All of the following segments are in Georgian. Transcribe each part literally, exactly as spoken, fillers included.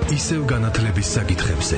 ისევ განათლების საკითხებზე.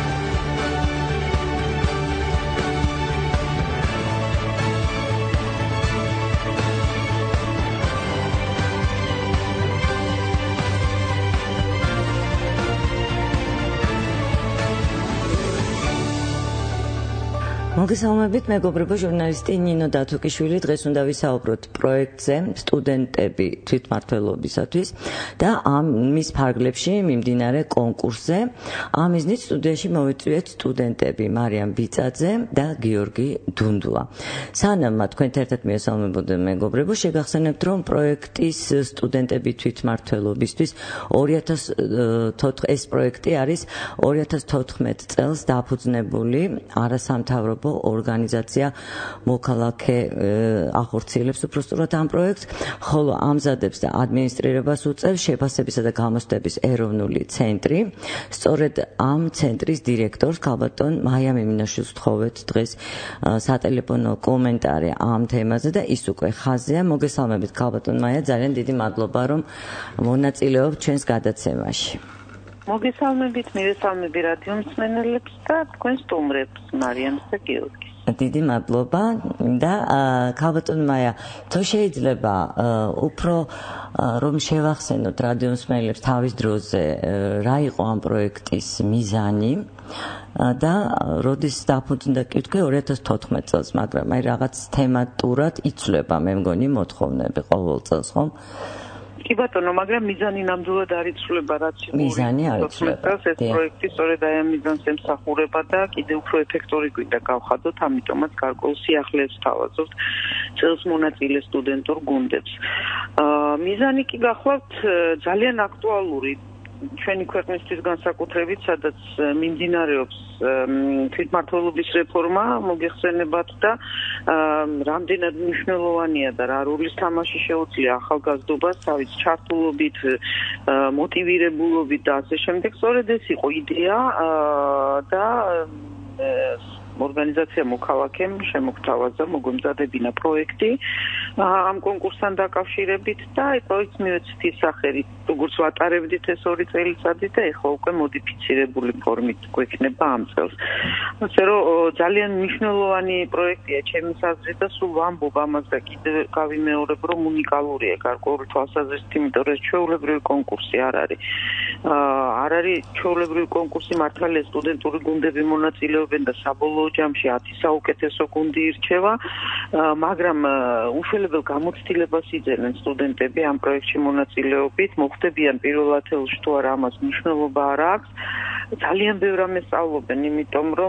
მოგესალმებით, მეგობრებო, ჟურნალისტი ნინო დათუკიშვილი. დღეს უნდა ვისაუბროთ პროექტზე სტუდენტები თვითმმართველობისათვის და ამ მის ფარგლებში მიმდინარე კონკურსზე. ამ მიზნით სტუდიაში მოვიწვიეთ სტუდენტები მარიამ ბიწაძე და გიორგი დუნდუა. სანამ მათ თქვენთან ერთად მიესალმებოდე, მეგობრებო, შეგახსენებთ, რომ პროექტის სტუდენტები თვითმმართველობისთვის ორი ათას ოთხ ეს პროექტი არის ორი ათას თოთხმეტ წელს დაფუძნებული არასამთავრობო ორგანიზაცია მოქალაქე ახორციელებს უпростоრად ამ პროექტს, ხოლო ამზადებს და ადმინისტრირებას უწევს შეფასებისა და გამოცდების ეროვნული ცენტრი. სწორედ ამ ცენტრის დირექტორს ქალბატონ მაია მიმინაშვილს ვთხოვეთ დღეს სატელეფონო კომენტარი ამ თემაზე და ის უკვე ხაზია. მოგესალმებით ქალბატონ მაია, ძალიან დიდი მადლობა, რომ მონაწილეობთ ჩვენს გადაცემაში. მოგესალმებით, მივესალმები რადიო მსმენელებს და თქვენ სტუმრებს, მარიამს და გიორგის. დიდი მადლობა და ქალბატონ მაია, თუ შეიძლება უფრო რომ შევახსენოთ რადიო მსმენელებს თავის დროზე რა იყო ამ პროექტის მიზანი და როდის დაფუძნდა კი თქვი ორი ათას თოთხმეტ წელს, მაგრამ აი რაღაც თემატურად იცვლება, მე მგონი მოთხოვნები ყოველ წელს, ხომ? კი ბატონო, მაგრამ მიზანი ნამდვილად არ იცვლება, რაც მიზანი არ იცვლება. ეს პროექტი სწორედ აი ამ მიზანს ემსახურება და კიდევ უფრო ეფექტური გვინდა გავხადოთ, ამიტომაც გარკვეულ სიახლეებს თავაზობთ წელს მონაწილე სტუდენტურ გუნდებს. მიზანი კი გახლავთ ძალიან აქტუალური ჩვენი ქვეყნისთვის განსაკუთრებით, სადაც მიმდინარეობს თვითმმართველობის რეფორმა, მოგეხსენებათ და რამდენად მნიშვნელოვანია და რა როლის თამაში შეუძლია ახალგაზრდობას თავის ჩართულობით, მოტივირებულობით და ასე შემდეგ. სწორედ ეს იყო იდეა და ორგანიზაცია მოქალაქემ შემოგთავაზა, მოგვემზადებინა პროექტი ამ კონკურსთან დაკავშირებით და აი პროექტს მივეცით ის სახელით, როგორც ვატარებდით ეს ორი წელიწადი და ეხლა უკვე მოდიფიცირებული ფორმით გვექნება ამ წელს. ასე რომ ძალიან მნიშვნელოვანი პროექტია ჩემის აზრით და სულ ვამბობ ამას და კიდევ გავიმეორებ, რომ უნიკალურია გარკვეული თვალსაზრისით, იმიტომ რომ ჩვეულებრივი კონკურსი არ არის. არ არის ჩვეულებრივი კონკურსი, მართალია სტუდენტური გუნდები მონაწილეობენ და საბოლოო ჯამში ათი საუკეთესო გუნდი ირჩევა, მაგრამ უშველებელ გამოცდილებას იძენენ სტუდენტები ამ პროექტში მონაწილეობით, მოხდებიან პირველ ათეულში თუ არა ამას მნიშვნელობა არ აქვს. ძალიან ბევრ რამეს სწავლობენ, იმიტომ რომ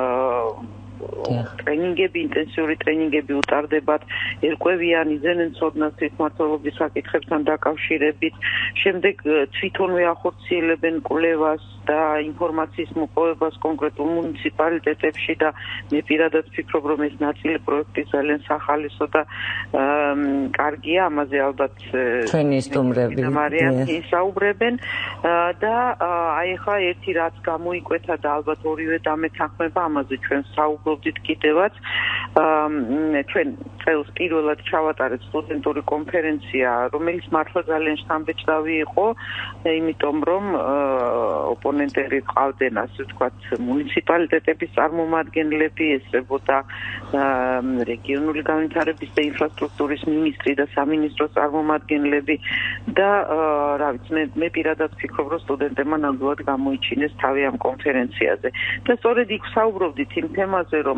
ტრენინგები, ინტენსიური ტრენინგები უტარდებათ, ერკვევიან, იძენენ ცოდნას თვითმმართველობის საკითხებთან დაკავშირებით, შემდეგ თვითონვე ახორციელებენ კვლევას და ინფორმაციის მოპოვებას კონკრეტულ მუნიციპალიტეტებში და მე პირადად ვფიქრობ, რომ ეს ნაწილი პროექტის ძალიან სახალისო და კარგია, ამაზე ალბათ ჩვენი სტუმრები ისაუბრებენ და აი ახლა ერთი რაც გამოიკვეთა და ალბათ ორივე დამეთანხმება, ამაზე ჩვენ საუბრობდით კიდევაც. ჩვენ წელს პირველად ჩავატარეთ სტუდენტური კონფერენცია, რომელიც მართლა ძალიან შთამბეჭდავი იყო, იმიტომ რომ ოპონენტები ყავდნენ, ასე ვთქვათ, მუნიციპალიტეტების წარმომადგენლები, ესებოდა რეგიონული განვითარების და ინფრასტრუქტურის მინისტრი და სამინისტროს წარმომადგენლები და რა ვიცი, მე მე პირადად ვფიქრობ, რომ სტუდენტებმა ნამდვილად გამოიჩინეს თავი ამ კონფერენციაზე. და სწორედ იქ საუბრობდით იმ თემაზე, რომ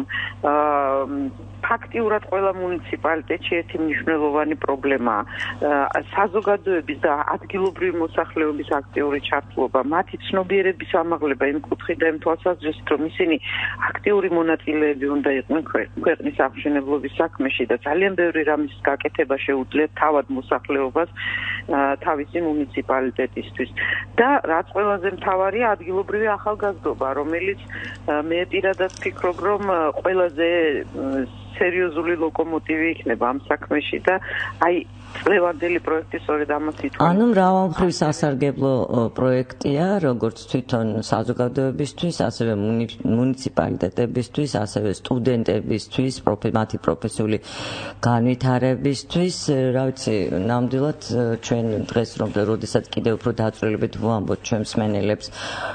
ფაქტიურად ყველა მუნიციპალიტეტში ერთი მნიშვნელოვანი პრობლემაა საზოგადოების და ადგილობრივი მოსახლეობის აქტიური ჩართულობა, მათი ცნობიერების ამაღლება იმ კუთხით და იმ თვალსაზრისით, რომ ისინი აქტიური მონაწილეები უნდა იყვნენ ქვეყნის აღმშენებლობის საქმეში და ძალიან ბევრი რამის გაკეთება შეუძლიათ თავად მოსახლეობას თავისი მუნიციპალიტეტისთვის. და რაც ყველაზე მთავარია, ადგილობრივი ახალგაზრდობა, რომელიც მე პირადად ვფიქრობ, რომ ყველაზე სერიოზული ლოკომოტივი იქნება ამ საქმეში და აი ლევანდელი პროექტი სწორედ ამას ითვალისწინებს. ანუ მრავალმხრივ სასარგებლო პროექტია, როგორც თვითონ საზოგადოებისთვის, ასევე მუნიციპალიტეტებისთვის, ასევე სტუდენტებისთვის, მათი პროფესიული განვითარებისთვის. რა ვიცი, ნამდვილად ჩვენ დღეს რომ როდესაც კიდევ უფრო დაწვრილებით ვუამბობთ ჩვენ მსმენელებს,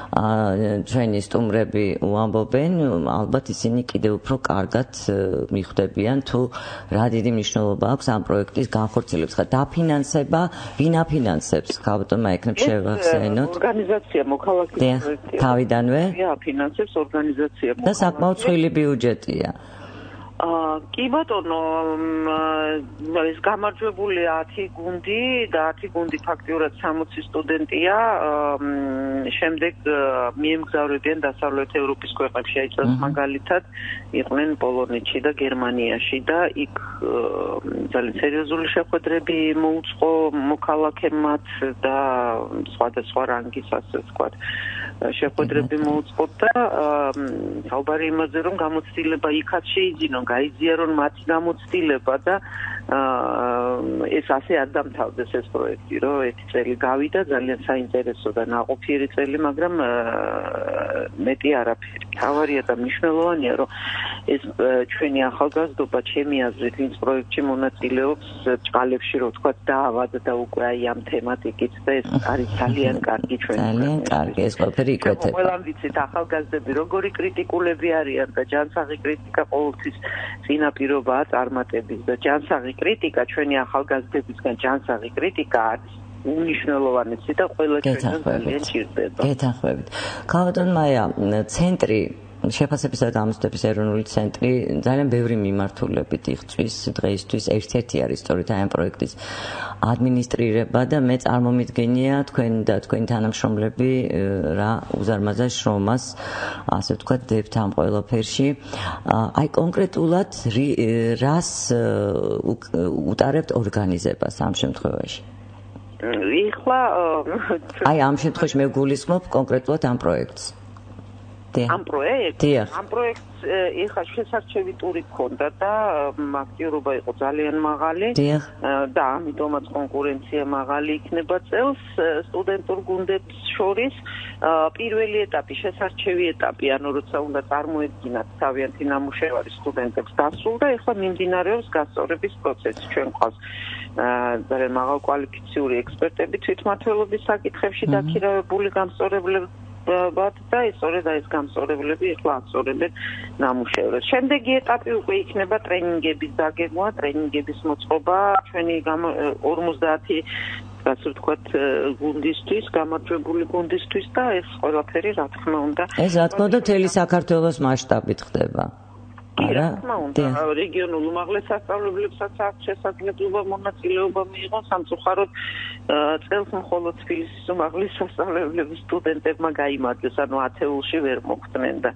ჩვენი სტუმრები უამბობენ, ალბათ ისინი კიდევ უფრო კარგად მიხვდებიან თუ რა დიდი მნიშვნელობა აქვს ამ პროექტის განხორციელებას. დაფინანსება, ვინ აფინანსებს? ქალბატონმა ეკნებ შევახსენოთ. ორგანიზაცია მოქალაქის პროექტია. თავიდანვე? აფინანსებს ორგანიზაცია. და საკმაოდ ცვილი ბიუჯეტია. აა კი ბატონო, ეს გამარჯვებული ათი გუნდი და ათი გუნდი ფაქტიურად სამოცი სტუდენტია. შემდეგ მიემგზავრებიან დასავლეთ ევროპის ქვეყნებში, აი წელს მაგალითად იყვნენ პოლონეთში და გერმანიაში და იქ ძალიან სერიოზული შეხვედრები მოუწყო მოქალაქემაც და სხვადასხვა რანგის, ასე ვთქვათ, შეხვედრები მოუწყოთ და საუბარი იმაზე, რომ გამოცდილება იქაც შეიძინონ, გაიზიარონ მათი გამოცდილება და ეს ასე არ დამთავრდეს ეს პროექტი, რომ ერთი წელი გავიდა, ძალიან საინტერესო და ნაყოფიერი წელი, მაგრამ მეტი არაფერი. თავარია და მნიშვნელოვანია, რომ ეს ჩვენი ახალგაზრდობა, ჩემი აზრით, ვინც პროექტში მონაწილეობს, ჭყალებში, რო ვთქვათ, დაავადდა უკვე აი ამ თემატიკით და ეს არის ძალიან კარგი ჩვენი. ძალიან კარგი, ეს ყველაფერი იკვეთება. ყველამ ვიცით, ახალგაზრდები როგორი კრიტიკულები არიან და ჯანსაღი კრიტიკა ყოველთვის წინაპირობაა წარმატების და ჯანსაღი კრიტიკა ჩვენი ახალგაზრდებისგან ჯანსაღი კრიტიკა არის უნიშნელოვანესი და ყველა ჩვენთან ძალიან ჭირდება. გეთანხმებით. ქალბატონ მაია, ცენტრი შეფასებისა და გამოცდების ეროვნული ცენტრი ძალიან ბევრი მიმართულებით იღწვის დღეისთვის, ერთ-ერთი არის სწორედ აი ამ პროექტის ადმინისტრირება და მე წარმომიდგენია თქვენ და თქვენი თანამშრომლები რა უზარმაზარ შრომას, ასე ვთქვათ, დებთ ამ ყველაფერში. აი კონკრეტულად რას უტარებთ ორგანიზებას ამ შემთხვევაში? იხლა აი ამ შემთხვევაში მე გულისხმობ კონკრეტულად ამ პროექტს. ამ პროექტს ამ პროექტს ეხლა შესარჩევი ტური ჰქონდა და აქტიურობა იყო ძალიან მაღალი და ამიტომაც კონკურენცია მაღალი იქნება წელს სტუდენტურ გუნდებს შორის. პირველი ეტაპი, შესარჩევი ეტაპი, ანუ როცა უნდა წარმოედგინათ თავიანთი ნამუშევარი სტუდენტებს დასრულდა, ეხლა მიმდინარეობს გასწორების პროცესი. ჩვენ ყავს ძალიან მაღალკვალიფიციური ექსპერტები თვითმმართველობის საკითხებში დაქირავებული გამსწორებლები და სწორედ ეს გამსწორებლები ეხლა ასწორებენ ნამუშევრებს. შემდეგი ეტაპი უკვე იქნება ტრენინგების დაგეგმვა, ტრენინგების მოწყობა ჩვენი ორმოცდაათი ასე ვთქვათ გუნდისთვის, გამარჯვებული გუნდისთვის და ეს ყველაფერი რა თქმა უნდა ეს რა თქმა უნდა მთელი საქართველოს მასშტაბით ხდება. რა თქმა უნდა, რეგიონულ უმაღლეს სასწავლებლებსაც აქვს შესაძლებლობა მონაწილეობა მიიღონ. სამწუხაროდ წელს მხოლოდ თბილისის უმაღლეს სასწავლებლების სტუდენტებმა გაიმართეს, ანუ ათეულში ვერ მოხვდნენ და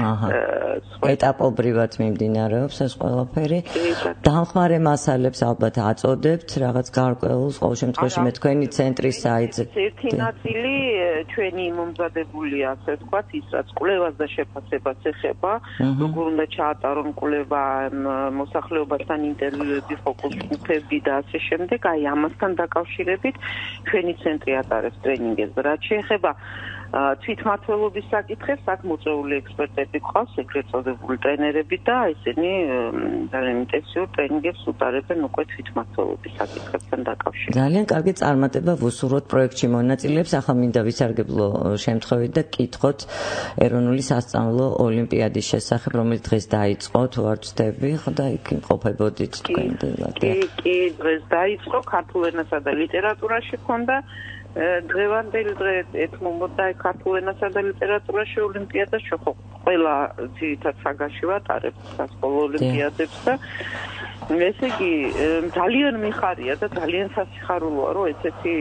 ეტაპობრივად მიმდინარეობს ეს ყველაფერი. დამხმარე მასალებს ალბათ აწოდებთ, რაღაც გარკვეულს, ყოველ შემთხვევაში მე თქვენი ცენტრის საიტზე. ერთი ნაწილი ჩვენი მომზადებულია, ასე ვთქვათ, ის რაც კვლევას და შეფასებას ეხება, როგორ უნდა ჩაატარონ კვლევა, მოსახლეობასთან ინტერვიუები, ფოკუს გრუპები და ასე შემდეგ. აი ამასთან დაკავშირებით ჩვენი ცენტრი ატარებს ტრენინგებს. რაც შეეხება თვითმმართველობის საკითხებს, აქ მოწვეული ექსპერტები ყავს, ეგრეთ წოდებული ტრენერები და ესენი ძალიან ინტენსიურ ტრენინგებს უტარებენ უკვე თვითმმართველობის საკითხებთან დაკავშირებით. ძალიან კარგი წარმატება ვუსურვოთ პროექტში მონაწილეებს. ახლა მინდა ვისარგებლო შემთხვევით და კითხოთ ეროვნული სასწავლო ოლიმპიადის შესახებ, რომელიც დღეს დაიწყო, თუ არ ვცდები, და იქ იმყოფებოდით თქვენ. კი, კი, დღეს დაიწყო, ქართულ ენასა და ლიტერატურაში ჰქონდა დღევანდელი დღე ეთმობოდა ქართულ ენასა და ლიტერატურაში ოლიმპიადა, ხო ყველა ძირითად საგანში ვატარებთ სასკოლო ოლიმპიადებს და ესე იგი ძალიან მიხარია და ძალიან სასიხარულოა, რომ ესეთი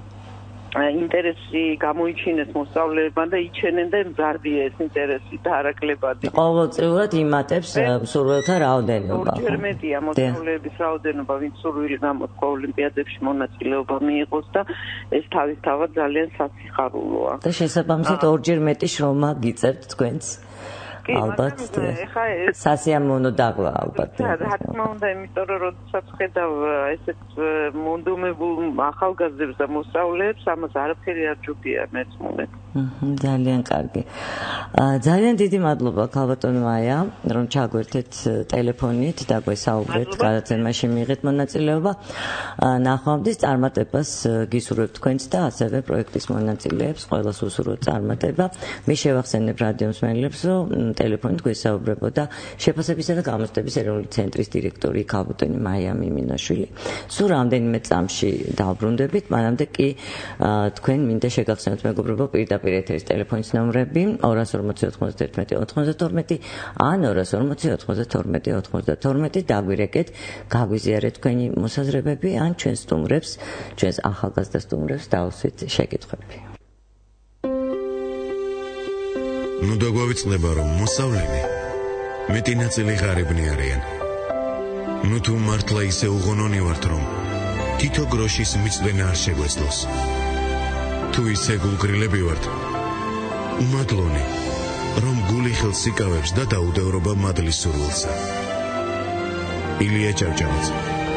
ინტერესი გამოიჩინეს მოსწავლეებმა და იჩენენ და მზარდია ეს ინტერესი და არაკლებადი. ყოველწლიურად იმატებს მსურველთა რაოდენობა. ორჯერ მეტია მოსწავლეების რაოდენობა, ვინც სურვილი გამოთქვა ოლიმპიადებში მონაწილეობა მიიღოს და ეს თავისთავად ძალიან სასიხარულოა. და შესაბამისად ორჯერ მეტი შრომა გიწერთ თქვენს ალბათ სასიამოვნო დაღლა ალბათ. რა თქმა უნდა, იმიტომ რომ როდესაც ხედავ ესეთ მონდომებულ ახალგაზრდებს და მოსწავლეებს, ამას არაფერი არ ჯობია მეც მომეთ. ძალიან კარგი. ძალიან დიდი მადლობა ქალბატონო მაია, რომ ჩაგვერთეთ ტელეფონით და გვესაუბრეთ, გადაცემაში მიიღეთ მონაწილეობა. ნახვამდის წარმატებას გისურვებთ თქვენც და ასევე პროექტის მონაწილეებს, ყველას უსურვოთ წარმატება. მე შევახსენებ რადიო მსმენელებს, რომ ტელეფონით გვესაუბრებოდა შეფასებისა და გამოცდების ეროვნული ცენტრის დირექტორი ქალბატონი მაია მიმინაშვილი. სულ რამდენიმე წამში დავბრუნდებით, მანამდე კი თქვენ მინდა შეგახსენოთ მეგობრებო პირდაპირ ეთერის ტელეფონის ნომრები ორას ორმოცი ოთხმოცდაერთმეტი ოთხმოცდათორმეტი ან ორას ორმოცი ოთხმოცდათორმეტი ოთხმოცდათორმეტი დაგვირეკეთ, გაგვიზიარეთ თქვენი მოსაზრებები ან ჩვენ სტუმრებს, ჩვენს ახალგაზრდა სტუმრებს დაუსვით შეკითხვები. ნუ დაგვავიწყდება, რომ მოსავლენი მეტი ნაწილი ღარიბნი არიან. ნუ თუ მართლა ისე უღონონი ვართ, რომ თითო გროშის მიწვენა არ შეგვეძლოს. თუ ისე გულგრილები ვართ, უმადლონი, რომ გული ხელს იკავებს და დაუდევრობა მადლის სურვილსა. ილია ჭავჭავაძე.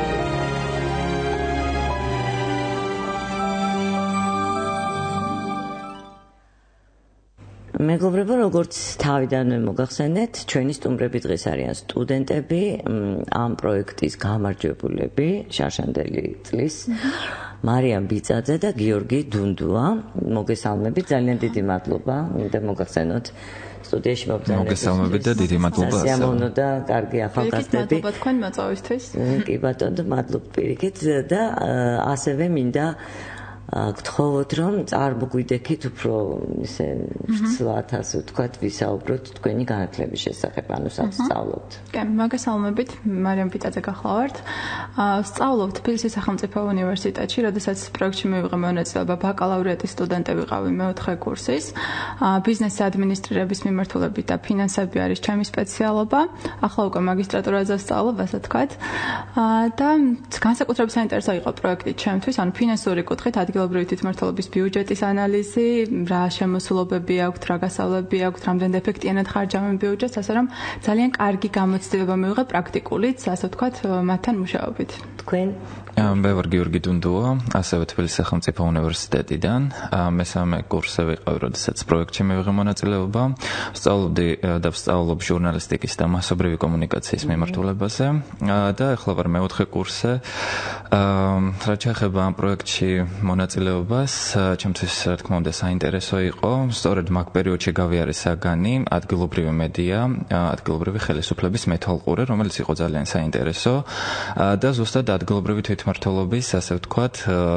მეგობრებო, როგორც თავიდანვე მოგახსენეთ, ჩვენი სტუმრები დღეს არიან სტუდენტები, ამ პროექტის გამარჯვებულები, შარშანდელი წლის. მარიამ ბიწაძე და გიორგი დუნდუა. მოგესალმებით, ძალიან დიდი მადლობა. მინდა მოგახსენოთ სტუდიაში მობრძანებით. მოგესალმებით და დიდი მადლობა. სასიამოვნო და კარგი ახალგაზრდები. მადლობა თქვენ მოწვევისთვის. კი ბატონო, მადლობა პირიქით და ასევე მინდა გთხოვოთ, რომ წარმოგვიდექით უფრო ისე ცვლად, ასე ვთქვათ, ვისაუბროთ თქვენი განათლების შესახებ, ანუ სად სწავლობთ. კი, მოგესალმებით, მარიამ ბიწაძე გახლავართ. სწავლობ თბილისის სახელმწიფო უნივერსიტეტში, როდესაც პროექტში მივიღე მონაწილეობა ბაკალავრიატის სტუდენტი ვიყავი მეოთხე კურსის. ბიზნესი ადმინისტრირების მიმართულებით და ფინანსები არის ჩემი სპეციალობა. ახლა უკვე მაგისტრატურაზე ვსწავლობ, ასე ვთქვათ. და განსაკუთრებით საინტერესო იყო პროექტი ჩემთვის, ანუ ფინანსური კუთხით ადგილობრივი თვითმმართველობის ბიუჯეტის ანალიზი, რა შემოსულობები აქვთ, რა გასავლები აქვთ, რამდენად ეფექტიანად ხარჯავენ ბიუჯეტს, ასე რომ ძალიან კარგი გამოცდილება მივიღე პრაქტიკულით, ასე ვთქვათ, მათთან მუშაობით. თქვენ? მე ვარ გიორგი დუნდუა, ასევე თბილისის სახელმწიფო უნივერსიტეტიდან. მესამე კურსზე ვიყავი, როდესაც პროექტში მივიღე მონაწილეობა. ვსწავლობდი და ვსწავლობ ჟურნალისტიკის და მასობრივი კომუნიკაციის მიმართულებაზე და ახლა ვარ მეოთხე კურსზე. რაც შეეხება ამ პროექტში მონაწილეობას, ჩემთვის რა თქმა უნდა საინტერესო იყო. სწორედ მაგ პერიოდში გავიარე საგანი ადგილობრივი მედია, ადგილობრივი ხელისუფლების მეთვალყურე, რომელიც იყო ძალიან საინტერესო და ზუსტად ადგილობრივი თვითმმართველობის, ასე ვთქვათ,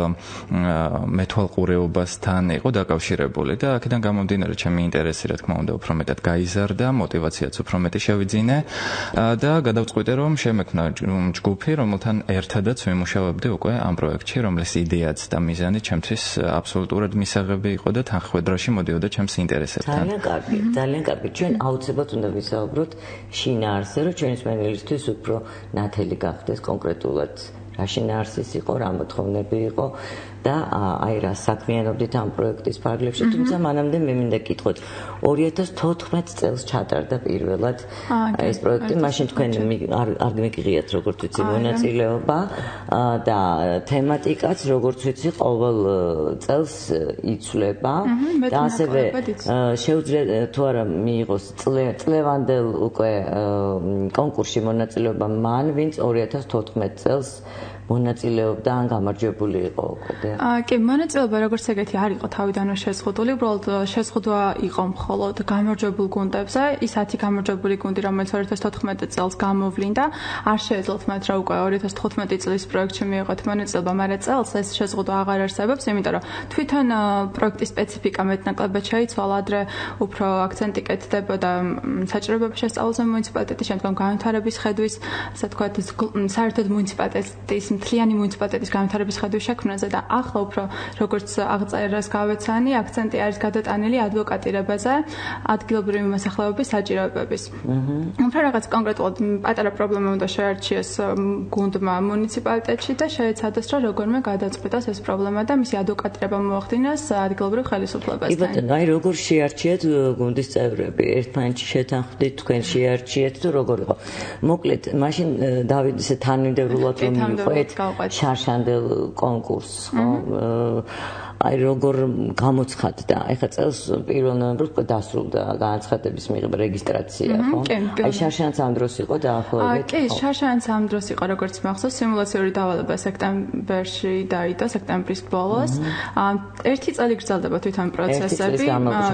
მეთვალყურეობასთან იყო დაკავშირებული და აქედან გამომდინარე ჩემი ინტერესი, რა თქმა უნდა, უფრო მეტად გაიზარდა, мотиваციაც უფრო მეტი შევიძინე და გადავწყვიტე, რომ შემექმნა ჯგუფი, რომელთან ერთადაც ვიმუშავებდი უკვე ამ პროექტში, რომლის იდეაც და მიზანი ჩემთვის აბსოლუტურად მისაღები იყო და თანხმედროში მოდიოდა ჩემს ინტერესებთან. ძალიან კარგი, ძალიან კარგი. ჩვენ აუცილებლად უნდა ვისაუბროთ შინაარსზე, რომ ჩვენი მსმენელისთვის უფრო ნათელი გახდეს კონკრეტულად. რა შინაარსის იყო, რა მოთხოვნები იყო და აი რა საქმიანობდით ამ პროექტის ფარგლებში, თუმცა მანამდე მე მინდა გითხოთ, ორი ათას თოთხმეტ წელს ჩატარდა პირველად ეს პროექტი, მაშინ თქვენ არ არ მიგიღიათ როგორც ვიცი მონაწილეობა და თემატიკაც როგორც ვიცი ყოველ წელს იცვლება და ასევე შეუძლია თუ არა მიიღოს წლევანდელ უკვე კონკურსში მონაწილეობა მან, ვინც ორი ათას თოთხმეტ წელს მონაწილეობდა ან გამარჯვებული იყო უკვე. აა კი, მონაწილეობა როგორც ეგეთი არ იყო თავიდანვე შეზღუდული, უბრალოდ შეზღუდვა იყო მხოლოდ გამარჯვებულ გუნდებზე. ის ათი გამარჯვებული გუნდი, რომელიც ორი ათას თოთხმეტ წელს გამოვლინდა, არ შეეძლოთ მათ რა უკვე ორი ათას თხუთმეტი წლის პროექტში მიიღოთ მონაწილეობა, მაგრამ წელს ეს შეზღუდვა აღარ არსებობს, იმიტომ რომ თვითონ პროექტის სპეციფიკა მეტნაკლებად შეიცვალა, ადრე უფრო აქცენტი კეთდებოდა საჭიროებების შესწავლაზე მუნიციპალიტეტის, შემდგომ განვითარების ხედვის, ასე ვთქვათ, საერთოდ მუნიციპალიტეტის მთლიანი მუნიციპალიტეტის განვითარების ხედვის შექმნაზე და ახლა უფრო როგორც აღწერას გავეცანი, აქცენტი არის გადატანილი ადვოკატირებაზე ადგილობრივი მოსახლეობის საჭიროებების. უფრო რაღაც კონკრეტულად პატარა პრობლემა უნდა შეარჩიეს გუნდმა მუნიციპალიტეტში და შეეცადოს რომ როგორმე გადაწყვეტოს ეს პრობლემა და მისი ადვოკატირება მოახდინოს ადგილობრივ ხელისუფლებასთან. კი ბატონო, აი როგორ შეარჩიეთ გუნდის წევრები? ერთმანეთში შეთანხმდით, თქვენ შეარჩიეთ თუ როგორ იყო? მოკლედ, მაშინ დავით ისე თანმიმდევრულად რომ მიყვეთ შარშანდელ კონკურსს, ხო? აი როგორ გამოცხადდა? ეხლა წელს პირველ ნოემბერს უკვე დასრულდა განაცხადების მიღება რეგისტრაცია, ხო? აი შარშანაც ამ დროს იყო დაახლოებით. კი, შარშანაც ამ დროს იყო, როგორც მახსოვს, სიმულაციური დავალება სექტემბერში დაიდო, სექტემბრის ბოლოს. ერთი წელი გრძელდება თვითონ პროცესები.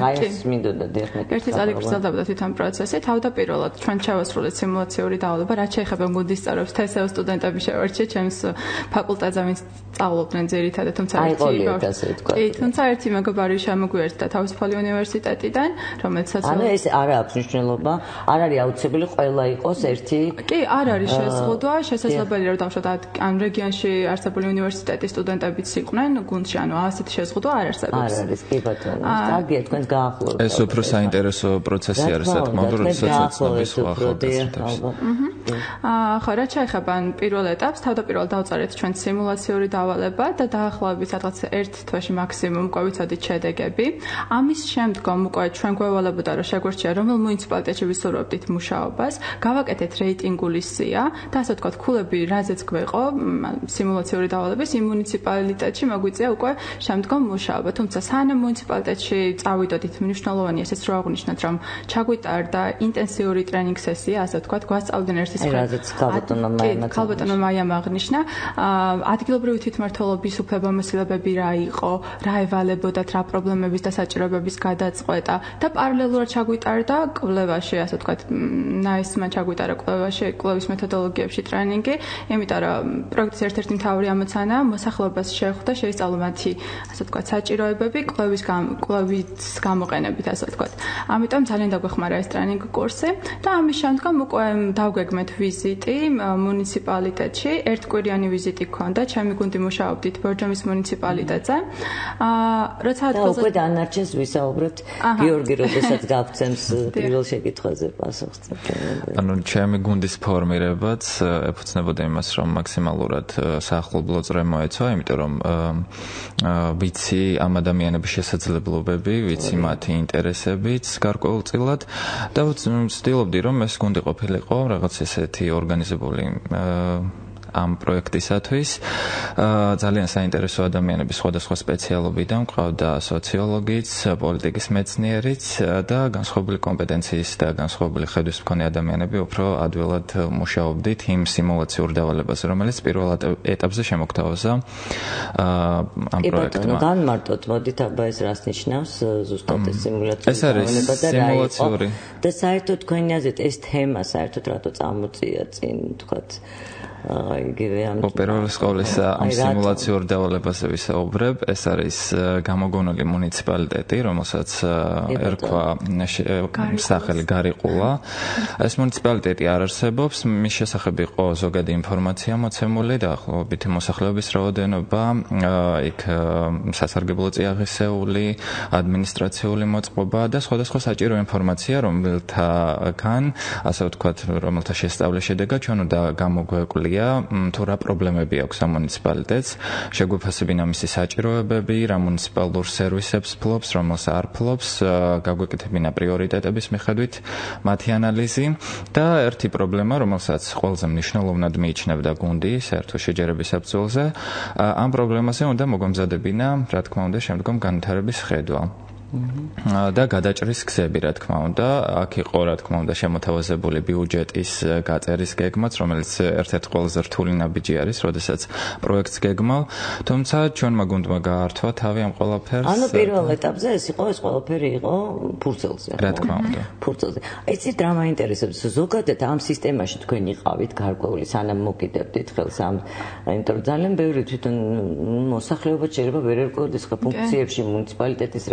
ერთი წელი გრძელდება თვითონ პროცესი. თავდაპირველად ჩვენ შევასრულეთ სიმულაციური დავალება, რაც შეეხება გუნდის წევრებს, თესეო სტუდენტები შევარჩიეთ ჩემს ფაკულტეტზე, ვინც სწავლობდნენ ძირითადად, თუმცა ერთი კი, თუმცა ერთი მეგობარი შემოგვიერთდა თავისუფალი უნივერსიტეტიდან, რომელსაც ანუ ეს არ აქვს მნიშვნელობა, არ არის აუცილებელი ყველა იყოს ერთი. კი, არ არის შეზღუდვა, შესაძლებელია რომ დავშოთ ამ რეგიონში არსებული უნივერსიტეტის სტუდენტებიც იყვნენ გუნდში, ანუ ასეთი შეზღუდვა არ არსებობს. არ არის, კი ბატონო, კარგია, თქვენს გაახლოვებთ. ეს უფრო საინტერესო პროცესი არის, რა თქმა უნდა, როდესაც ეცნობის სხვა ახალგაზრდებს. აა, ხო, რაც შეეხება პირველ ეტაპს, თავდაპირველად დავწერეთ ჩვენ სიმულაციური დავალება და დაახლოებით რაღაც ერთ თვეში მაქსიმუმ უკვე ვიცოდით შედეგები. ამის შემდგომ უკვე ჩვენ გვევალებოდა რომ შეგვერჩია რომელ მუნიციპალიტეტში ვისურვებდით მუშაობას, გავაკეთეთ რეიტინგული სია და ასე ვთქვათ, ქულები რაზეც გვეყო სიმულაციური დავალების იმ მუნიციპალიტეტში მოგვიწია უკვე შემდგომ მუშაობა. თუმცა სანამ მუნიციპალიტეტში წავიდოდით, მნიშვნელოვანია ესეც რო აღვნიშნოთ, რომ ჩაგვიტარდა ინტენსიური ტრენინგ სესია, ასე ვთქვათ, გვასწავლდნენ ერთის ხელ. რაზეც ქალბატონმა მაიამ ქალბატონმა მაიამ აღნიშნა, ადგილობრივი თვითმმართველობის უფლებამოსილებები რა იყო, რა ევალებოდათ, რა პრობლემების და საჭიროებების გადაწყვეტა და პარალელურად ჩაგვიტარდა კვლევაში, ასე ვთქვათ, ნაისმა ჩაგვიტარა კვლევაში, კვლევის მეთოდოლოგიებში ტრენინგი, იმიტომ რომ პროექტის ერთ-ერთი მთავარი ამოცანა მოსახლეობას შეხვდა, შეისწავლა მათი, ასე ვთქვათ, საჭიროებები კვლევის კვლევის გამოყენებით, ასე ვთქვათ. ამიტომ ძალიან დაგვეხმარა ეს ტრენინგ კურსი და ამის შემდგომ უკვე დავგეგმეთ ვიზიტი მუნიციპალიტეტში, ერთკვირიანი ვიზიტი გქონდა, ჩემი გუნდი მუშაობდით ბორჯომის მუნიციპალიტეტზე. აა, როცა ადგილზე უკვე დანარჩენს ვისაუბრებთ, გიორგი, როდესაც გავცემს პირველ შეკითხვაზე პასუხს. ანუ ჩემი გუნდის ფორმირებაც ეფუძნებოდა იმას, რომ მაქსიმალურად საახლობლო წრე მოეცვა, იმიტომ რომ ვიცი ამ ადამიანების შესაძლებლობები, ვიცი მათი ინტერესებიც გარკვეულწილად და ვცდილობდი, რომ ეს გუნდი ყოფილიყო რაღაც ესეთი ორგანიზებული ამ პროექტისათვის. ძალიან საინტერესო ადამიანები სხვადასხვა სპეციალობიდან მყავდა სოციოლოგიც, პოლიტიკის მეცნიერიც და განსხვავებული კომპეტენციის და განსხვავებული ხედვის მქონე ადამიანები უფრო ადვილად მუშაობდით იმ სიმულაციურ დავალებაზე, რომელიც პირველ ეტაპზე შემოგთავაზა ამ პროექტმა. კი, განმარტოთ, მოდით აბა ეს რას ნიშნავს ზუსტად ეს სიმულაციური დავალება და რა იყო და საერთოდ თქვენი აზრით ეს თემა საერთოდ რატო წამოწია წინ, თქვათ იგივე ამ ოპეროვის სკოლის ამ სიმულაციურ დავალებაზე ვისაუბრებ. ეს არის გამოგონილი მუნიციპალიტეტი, რომელსაც ერქვა სახელი გარიყულა. ეს მუნიციპალიტეტი არ არსებობს, მის შესახებ იყო ზოგადი ინფორმაცია მოცემული და ახლობით მოსახლეობის რაოდენობა, იქ სასარგებლო წიაღისეული, ადმინისტრაციული მოწყობა და სხვადასხვა საჭირო ინფორმაცია, რომელთაგან, ასე ვთქვათ, რომელთა შესწავლის შედეგად ჩვენ უნდა გამოგვეკვლიათ თუ რა პრობლემები აქვს ამ მუნიციპალიტეტს, შეგვეფასებინა მისი საჭიროებები, რა მუნიციპალურ სერვისებს ფლობს, რომელს არ ფლობს, გაგვეკეთებინა პრიორიტეტების მიხედვით მათი ანალიზი და ერთი პრობლემა, რომელსაც ყველაზე მნიშვნელოვნად მიიჩნევდა გუნდი საერთო შეჯერების საბრძოლზე, ამ პრობლემაზე უნდა მოგვამზადებინა, რა თქმა უნდა, შემდგომ განვითარების ხედვა. და გადაჭრის გზები, რა თქმა უნდა, აქ იყო, რა თქმა უნდა, შემოთავაზებული ბიუჯეტის გაწერის გეგმაც, რომელიც ერთ-ერთი ყველაზე რთული ნაბიჯი არის, როდესაც პროექტს გეგმავ, თუმცა ჩვენმა გუნდმა გაართვა თავი ამ ყველაფერს. ანუ პირველ ეტაპზე ეს იყო, ეს ყველაფერი იყო ფურცელზე. რა თქმა უნდა. ფურცელზე. ეცით რა მაინტერესებს, ზოგადად ამ სისტემაში თქვენ იყავით გარკვეული, სანამ მოკიდებდით ხელს ამ, იმიტომ რომ ძალიან ბევრი თვითონ მოსახლეობა შეიძლება ვერ ერკვევდეს ხა ფუნქციებში, მუნიციპალიტეტის რა არის იქ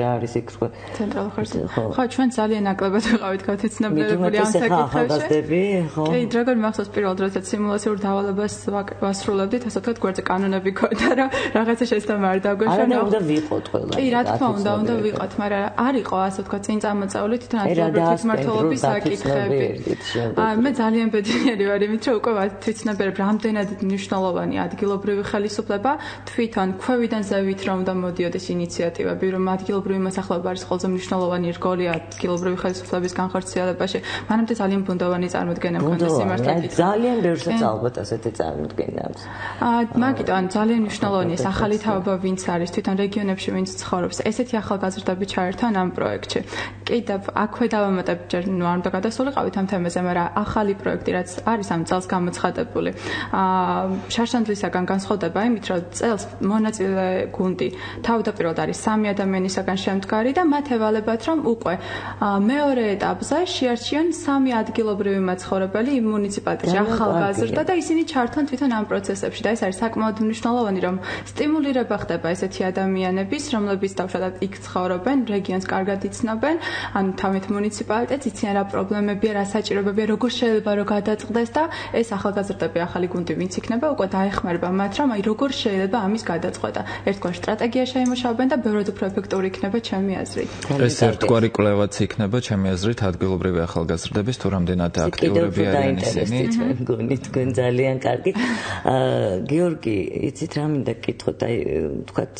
ვფიქრობ. ცენტრალურ ხარჯზე. ხო, ჩვენ ძალიან ნაკლებად ვიყავით გათიცნობიერებული ამ საკითხებში. ხო. კი, როგორ მახსოვს პირველ დროსაც სიმულაციურ დავალებას ვასრულებდით, ასე ვთქვათ, გვერდზე კანონები ქონდა, რომ რაღაცა შესაძლოა არ დაგვეშვა. არა, უნდა ვიყოთ ყველა. კი, რა თქმა უნდა, უნდა ვიყოთ, მაგრამ არ იყო, ასე ვთქვათ, წინ წამოწეული თვითონ ადგილობრივი მმართველობის საკითხები. აა, მე ძალიან ბედნიერი ვარ, იმით რომ უკვე ვთვითნებერებ რამდენად მნიშვნელოვანი ადგილობრივი ხელისუფლება, თვითონ ქვევიდან ზევით რომ უნდა მოდიოდეს ინიციატივები, რომ ადგილობრივი მოსახლეობა არის ყველაზე მნიშვნელოვანი რგოლი ადგილობრივი ხელისუფლების განხორციელებაში. მანამდე ძალიან ბუნდოვანი წარმოდგენა მქონდა სიმართლე. ძალიან ბევრსაც ალბათ ასეთი წარმოდგენა აქვს. აა, მაგიტომ ძალიან მნიშვნელოვანია ახალი თაობა ვინც არის, თვითონ რეგიონებში ვინც ცხოვრობს. ესეთი ახალგაზრდები ჩაერთონ ამ პროექტში. კიდევ აქვე დავამატებ, ჯერ ნუ არ უნდა გადასულიყავით ამ თემაზე, მაგრამ ახალი პროექტი რაც არის ამ წელს გამოცხადებული. აა, შარშანდლისაგან განსხვავდება იმით, რომ წელს მონაწილე გუნდი თავდაპირველად არის სამი ადამიანისაგან შემდგარი და მათ ევალებათ, რომ უკვე მეორე ეტაპზე შეარჩიონ სამი ადგილობრივი მაცხოვრებელი იმ მუნიციპალიტეტში ახალგაზრდა და ისინი ჩართონ თვითონ ამ პროცესებში და ეს არის საკმაოდ მნიშვნელოვანი, რომ სტიმულირება ხდება ესეთი ადამიანების, რომლებიც დავშალად იქ ცხოვრობენ, რეგიონს კარგად იცნობენ, ან თავით მუნიციპალიტეტს იციან რა პრობლემებია, რა საჭიროებებია, როგორ შეიძლება რომ გადაწყდეს და ეს ახალგაზრდები, ახალი გუნდი ვინც იქნება, უკვე დაეხმარება მათ, რომ აი როგორ შეიძლება ამის გადაწყვეტა. ერთგვარ სტრატეგია შეიმუშავებენ და ბევრად უფრო ეფექტური იქნება ჩემი აზრით. ეს ერთგვარი კვლევაც იქნება ჩემი აზრით ადგილობრივი ახალგაზრდების თუ რამდენად აქტიურები არიან ისინი. გონი თქვენ ძალიან კარგი. გიორგი, იცით რა მინდა გკითხოთ, აი თქვათ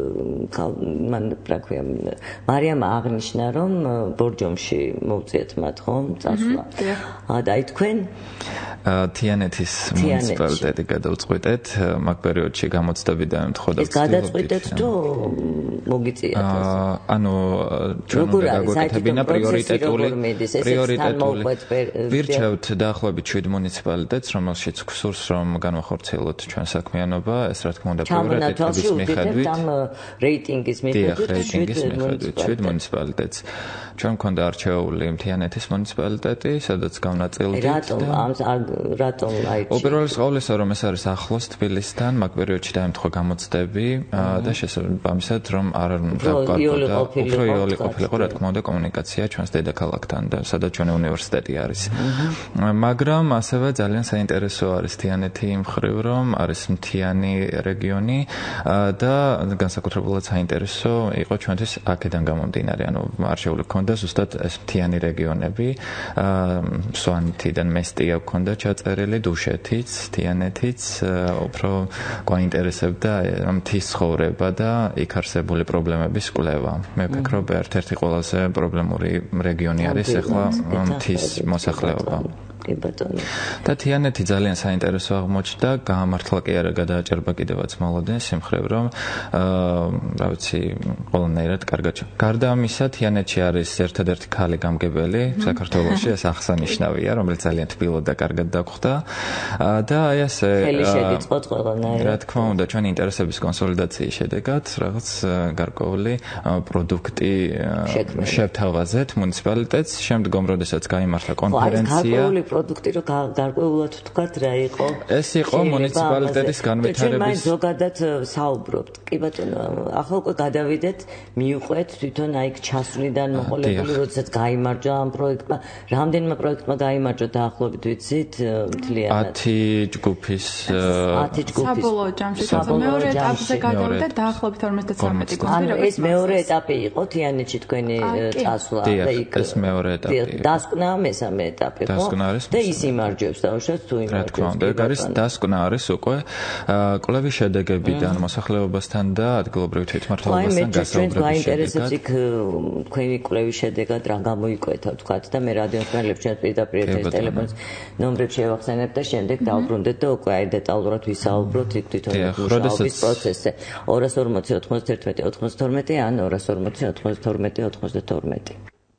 მან რა ქვია, მარიამ აღნიშნა რომ ბორჯომში მოვწიეთ მათ ხომ წასვლა. და აი თქვენ თიანეთის მუნიციპალიტეტი გადავწყვიტეთ მაგ პერიოდში გამოცდებიდან ემთხვოდა ეს გადაწყვიტეთ თუ მოგიწიათ ეს? ანუ ჩვენ უნდა გაგვეკეთებინა პრიორიტეტული პრიორიტეტული ვირჩევთ დაახლოებით შვიდ მუნიციპალიტეტს, რომელშიც გვსურს რომ განვახორციელოთ ჩვენ საქმიანობა, ეს რა თქმა უნდა პრიორიტეტების მიხედვით ამ რეიტინგის მიხედვით შვიდ მუნიციპალიტეტს. ჩვენ მქონდა არჩეული თიანეთის მუნიციპალიტეტი, სადაც გავნაწილდით. რატომ აირჩიეთ? უპირველეს ყოვლისა, რომ ეს არის ახლოს თბილისთან, მაგ პერიოდში დაემთხვა გამოცდები და შესაბამისად, რომ არ დავკარგო, უფრო იოლი ყოფილიყო, რა თქმა უნდა, კომუნიკაცია ჩვენს დედაქალაქთან და სადაც ჩვენი უნივერსიტეტი არის. მაგრამ ასევე ძალიან საინტერესო არის თიანეთი იმ მხრივ, რომ არის მთიანი რეგიონი და განსაკუთრებულად საინტერესო იყო ჩვენთვის აქედან გამომდინარე, ანუ არჩეული ქონდა ზუსტად ეს მთიანი რეგიონები, სვანეთიდან მესტია ქონდა ჩაწერილი, დუშეთიც, თიანეთიც, უფრო გვაინტერესებდა მთის ცხოვრება და იქ არსებული პრობლემების კვლევა. მე ვფიქრობ, ერთ-ერთი ყველაზე პრობლემური რეგიონი არის ახლა მთის მოსახლეობა. და თიანეთი ძალიან საინტერესო აღმოჩნდა, გაამართლა კი არა გადააჭერბა კიდევაც მოლოდინს იმ მხრივ, რომ რა ვიცი, ყველანაირად კარგად. გარდა ამისა, თიანეთში არის ერთადერთი ქალი გამგებელი საქართველოში, ეს აღსანიშნავია, რომელიც ძალიან თბილად და კარგად დაგვხვდა. და აი ასე ხელი შეგიწყოთ ყველანაირად. რა თქმა უნდა, ჩვენი ინტერესების კონსოლიდაციის შედეგად რაღაც გარკვეული პროდუქტი შევთავაზეთ მუნიციპალიტეტს. შემდგომ, როდესაც გაიმართა კონფერენცია, პროდუქტი რო გარკვეულად ვთქვათ რა იყო? ეს იყო მუნიციპალიტეტის განვითარების. ჩვენ ზოგადად საუბრობთ. კი ბატონო, ახლა უკვე გადავიდეთ, მიუყვეთ თვითონ აი ჩასვლიდან მოყოლებული, როდესაც გაიმარჯვა ამ პროექტმა, რამდენმა პროექტმა გაიმარჯვა დაახლოებით ვიცით მთლიანად? ათი ჯგუფის ათი ჯგუფის საბოლოო ჯამში, მეორე ეტაპზე გადავიდეთ დაახლოებით ორმოცდათვრამეტი გუნდი. ანუ ეს მეორე ეტაპი იყო თიანეთში თქვენი წასვლა და იქ ეს მეორე ეტაპი. დასკვნა მესამე ეტაპი ხო? და ის იმარჯვებს დაუშვათ თუ იმარჯვებს. რა თქმა უნდა, არის დასკვნა არის უკვე კვლევის შედეგებიდან მოსახლეობასთან და ადგილობრივ თვითმმართველობასთან გასაუბრების შედეგად. იქ თქვენი კვლევის შედეგად რა გამოიკვეთა თქვათ და მე რადიოსმენელებს ჩვენ პირდაპირ ეთერის ტელეფონის ნომრებს შევახსენებ და შემდეგ დავბრუნდეთ და უკვე აი დეტალურად ვისაუბროთ იქ თვითონ მუშაობის პროცესზე. ორას ორმოცი ოთხმოცდაერთმეტი ოთხმოცდათორმეტი ან ორას ორმოცი ოთხმოცდათორმეტი ოთხმოცდათორმეტი.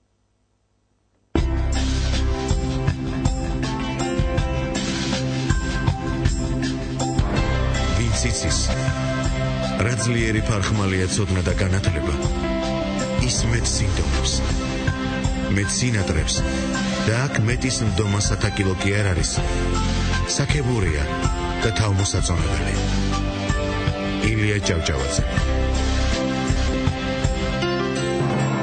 ციცის რა ძლიერი ფარხმალია ცოდნა და განათლება ის მეტ სინდომებს მეტ სინატრებს და აქ მეტის მდომა სათაკილო კი არ არის საქებურია და თავმოსაწონებელი ილია ჭავჭავაძე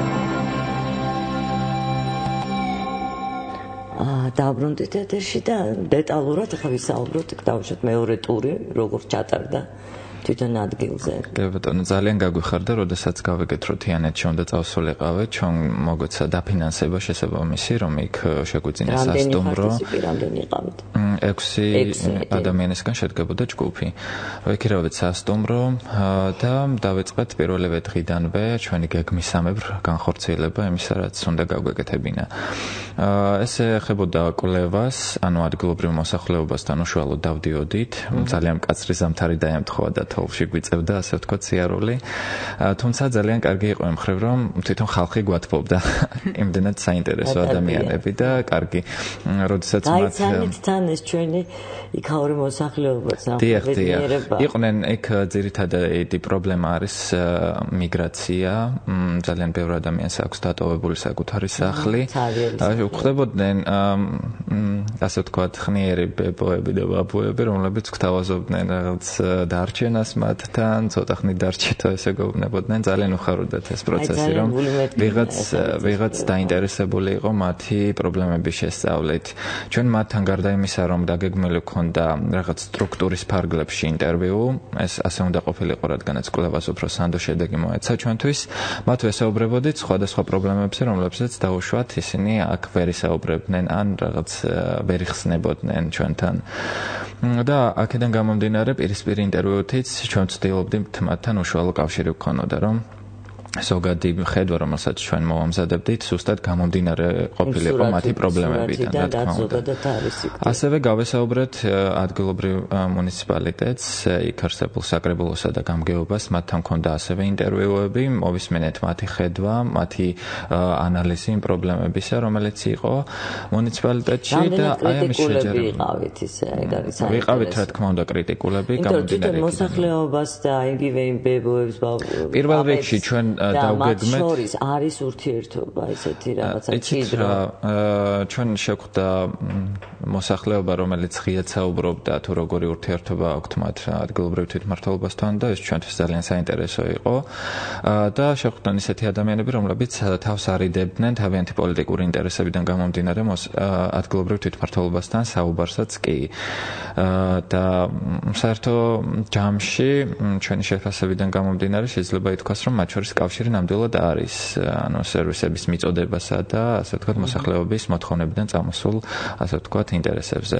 დაბრუნდით ეთერში და დეტალურად ახლა ვისაუბროთ დავუშვათ მეორე ტური როგორ ჩატარდა თვითონ ადგილზე. კი ბატონო, ძალიან გაგვიხარდა, როდესაც გავიგეთ, რომ თიანეთში უნდა წავსულიყავე, ჩვენ მოგოცა დაფინანსება შესაბამისი, რომ იქ შეგვიძინა სასტუმრო. რამდენი იყავით? ექვსი ადამიანისგან შედგებოდა ჯგუფი. ვიქირავეთ სასტუმრო და დავიწყეთ პირველივე დღიდანვე ჩვენი გეგმისამებრ განხორციელება იმისა, რაც უნდა გაგვეკეთებინა. ესე ეხებოდა კვლევას, ანუ ადგილობრივ მოსახლეობასთან უშუალოდ დავდიოდით, ძალიან მკაცრი ზამთარი დაემთხოვა და თოლში გვიწევდა, ასე ვთქვათ, სიარული. თუმცა ძალიან კარგი იყო იმ მხრივ, რომ თვითონ ხალხი გვათბობდა. იმდენად საინტერესო ადამიანები და კარგი, როდესაც მათ თან ეს ჩვენი იქაური მოსახლეობაც ნახევარბედნიერება. იყვნენ იქ ძირითადი პრობლემა არის მიგრაცია, ძალიან ბევრი ადამიანს აქვს დატოვებული საკუთარი სახლი. ხდებოდნენ ასე ვთქვათ, ხნიერი ბებოები და ბაბუები, რომლებიც გვთავაზობდნენ რაღაც დარჩენას მათთან, ცოტა ხნით დარჩითო ესე გეუბნებოდნენ. ძალიან უხარუდათ ეს პროცესი, რომ ვიღაც ვიღაც დაინტერესებული იყო მათი პრობლემების შესწავლით. ჩვენ მათთან გარდა იმისა, რომ დაგეგმილი ქონდა რაღაც სტრუქტურის ფარგლებში ინტერვიუ, ეს ასე უნდა ყოფილიყო, რადგანაც კვლევას უფრო სანდო შედეგი მოეცა ჩვენთვის. მათ ვესაუბრებოდით სხვადასხვა პრობლემებზე, რომლებსაც დაუშვათ ისინი აქ ვერ ისაუბრებდნენ ან რაღაც ვერ იხსნებოდნენ ჩვენთან. და აქედან გამომდინარე პირისპირ ინტერვიუთიც ჩვენ ვცდილობდით მათთან უშუალო კავშირი ვქონოდა, რომ ზოგადი ხედვა, რომელსაც ჩვენ მოვამზადებდით, სუსტად გამომდინარე ყოფილიყო მათი პრობლემებიდან, რა თქმა უნდა. ასევე გავესაუბრეთ ადგილობრივ მუნიციპალიტეტს, იქ არსებულ საკრებულოსა და გამგეობას, მათთან ჰქონდა ასევე ინტერვიუები, მოვისმენეთ მათი ხედვა, მათი ანალიზი იმ პრობლემებისა, რომელიც იყო მუნიციპალიტეტში და აი ამის შეჯერება. ვიყავით ისე, ეგ არის საინტერესო. ვიყავით, რა თქმა უნდა, კრიტიკულები, გამომდინარე. მოსახლეობას და იგივე იმ ბებოებს პირველ რიგში ჩვენ დავგეგმეთ. შორის არის ურთიერთობა ესეთი რაღაცა ჭიდრო. ჩვენ შეხვდა მოსახლეობა, რომელიც ღიად საუბრობდა თუ როგორი ურთიერთობა აქვთ მათ ადგილობრივ თვითმმართველობასთან და ეს ჩვენთვის ძალიან საინტერესო იყო. და შეხვდნენ ისეთი ადამიანები, რომლებიც თავს არიდებდნენ თავიანთი პოლიტიკური ინტერესებიდან გამომდინარე ადგილობრივ თვითმმართველობასთან საუბარსაც კი. და საერთო ჯამში ჩვენი შეფასებიდან გამომდინარე შეიძლება ითქვას, რომ მათ შორის კავშირი ნამდვილად არის, ანუ სერვისების მიწოდებასა და ასე ვთქვათ მოსახლეობის მოთხოვნებიდან წამოსულ, ასე ვთქვათ, ინტერესებზე.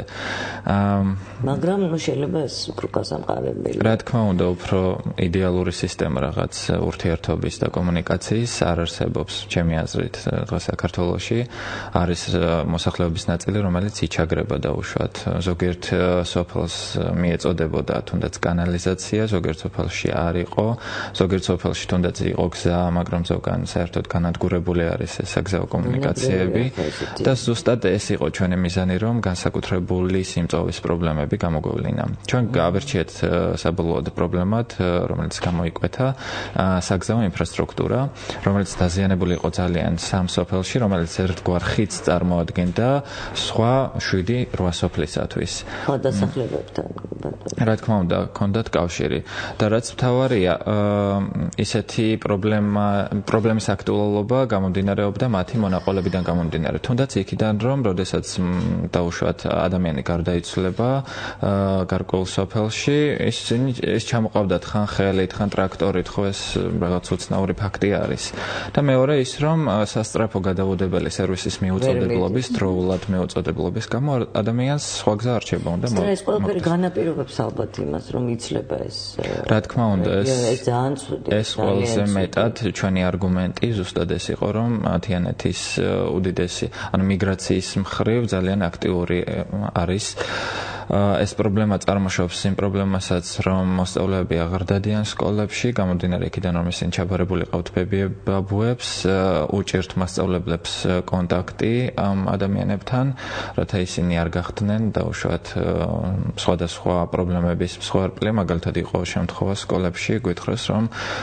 მაგრამ ნუ შეიძლება ეს უფრო გასამყარებელი. რა თქმა უნდა, უფრო იდეალური სისტემა რაღაც ურთიერთობის და კომუნიკაციის არ არსებობს, ჩემი აზრით, დღეს საქართველოში არის მოსახლეობის ნაწილი, რომელიც იჩაგრება დაუშვათ. ზოგიერთ სოფელს მიეწოდებოდა თუნდაც კანალიზაცია, ზოგიერთ სოფელში არ იყო, ზოგიერთ სოფელში თუნდაც იყო გზა, მაგრამ ზოგან საერთოდ განადგურებული არის ეს საგზაო კომუნიკაციები და ზუსტად ეს იყო ჩვენი მიზანი, რომ განსაკუთრებული სიმწოვის პრობლემები გამოგვევლინა. ჩვენ გავერჩიეთ საბოლოოდ პრობლემად, რომელიც გამოიკვეთა საგზაო ინფრასტრუქტურა, რომელიც დაზიანებული იყო ძალიან სამ სოფელში, რომელიც ერთგვარ ხიდს წარმოადგენდა სხვა შვიდი რვა სოფლისათვის. დასახლებებთან. რა თქმა უნდა, ჰქონდათ კავშირი და რაც მთავარია, ისეთი პრობლემა პრობლემის აქტუალობა გამომდინარეობდა მათი მონაყოლებიდან გამომდინარე. თუნდაც იქიდან, რომ როდესაც დაუშვათ ადამიანი გარდაიცვლება გარკვეულ სოფელში, ისინი ეს ჩამოყავდათ ხან ხელით, ხან ტრაქტორით, ხო ეს რაღაც უცნაური ფაქტი არის. და მეორე ის, რომ სასწრაფო გადაუდებელი სერვისის მიუწოდებლობის, დროულად მიუწოდებლობის გამო ადამიანს სხვა გზა არჩება უნდა მოხდეს. ეს ყველაფერი განაპირობებს ალბათ იმას, რომ იცლება ეს. რა თქმა უნდა, ეს ეს ძალიან ცუდი. ეს ყველაზე მეტად ჩვენი არგუმენტი ზუსტად ეს იყო, რომ თიანეთის უდიდესი, ანუ მიგრაციის მხრივ ძალიან აქტიური არის. ეს პრობლემა წარმოშობს იმ პრობლემასაც, რომ მოსწავლეები აღარ დადიან სკოლებში, გამომდინარე იქიდან, რომ ისინი ჩაბარებული ყავთ ბაბუებს, უჭირთ მასწავლებლებს კონტაქტი ამ ადამიანებთან, რათა ისინი არ გახდნენ დაუშვათ სხვადასხვა პრობლემების მსხვერპლი, მაგალითად იყო შემთხვევა სკოლებში, გვითხრეს, რომ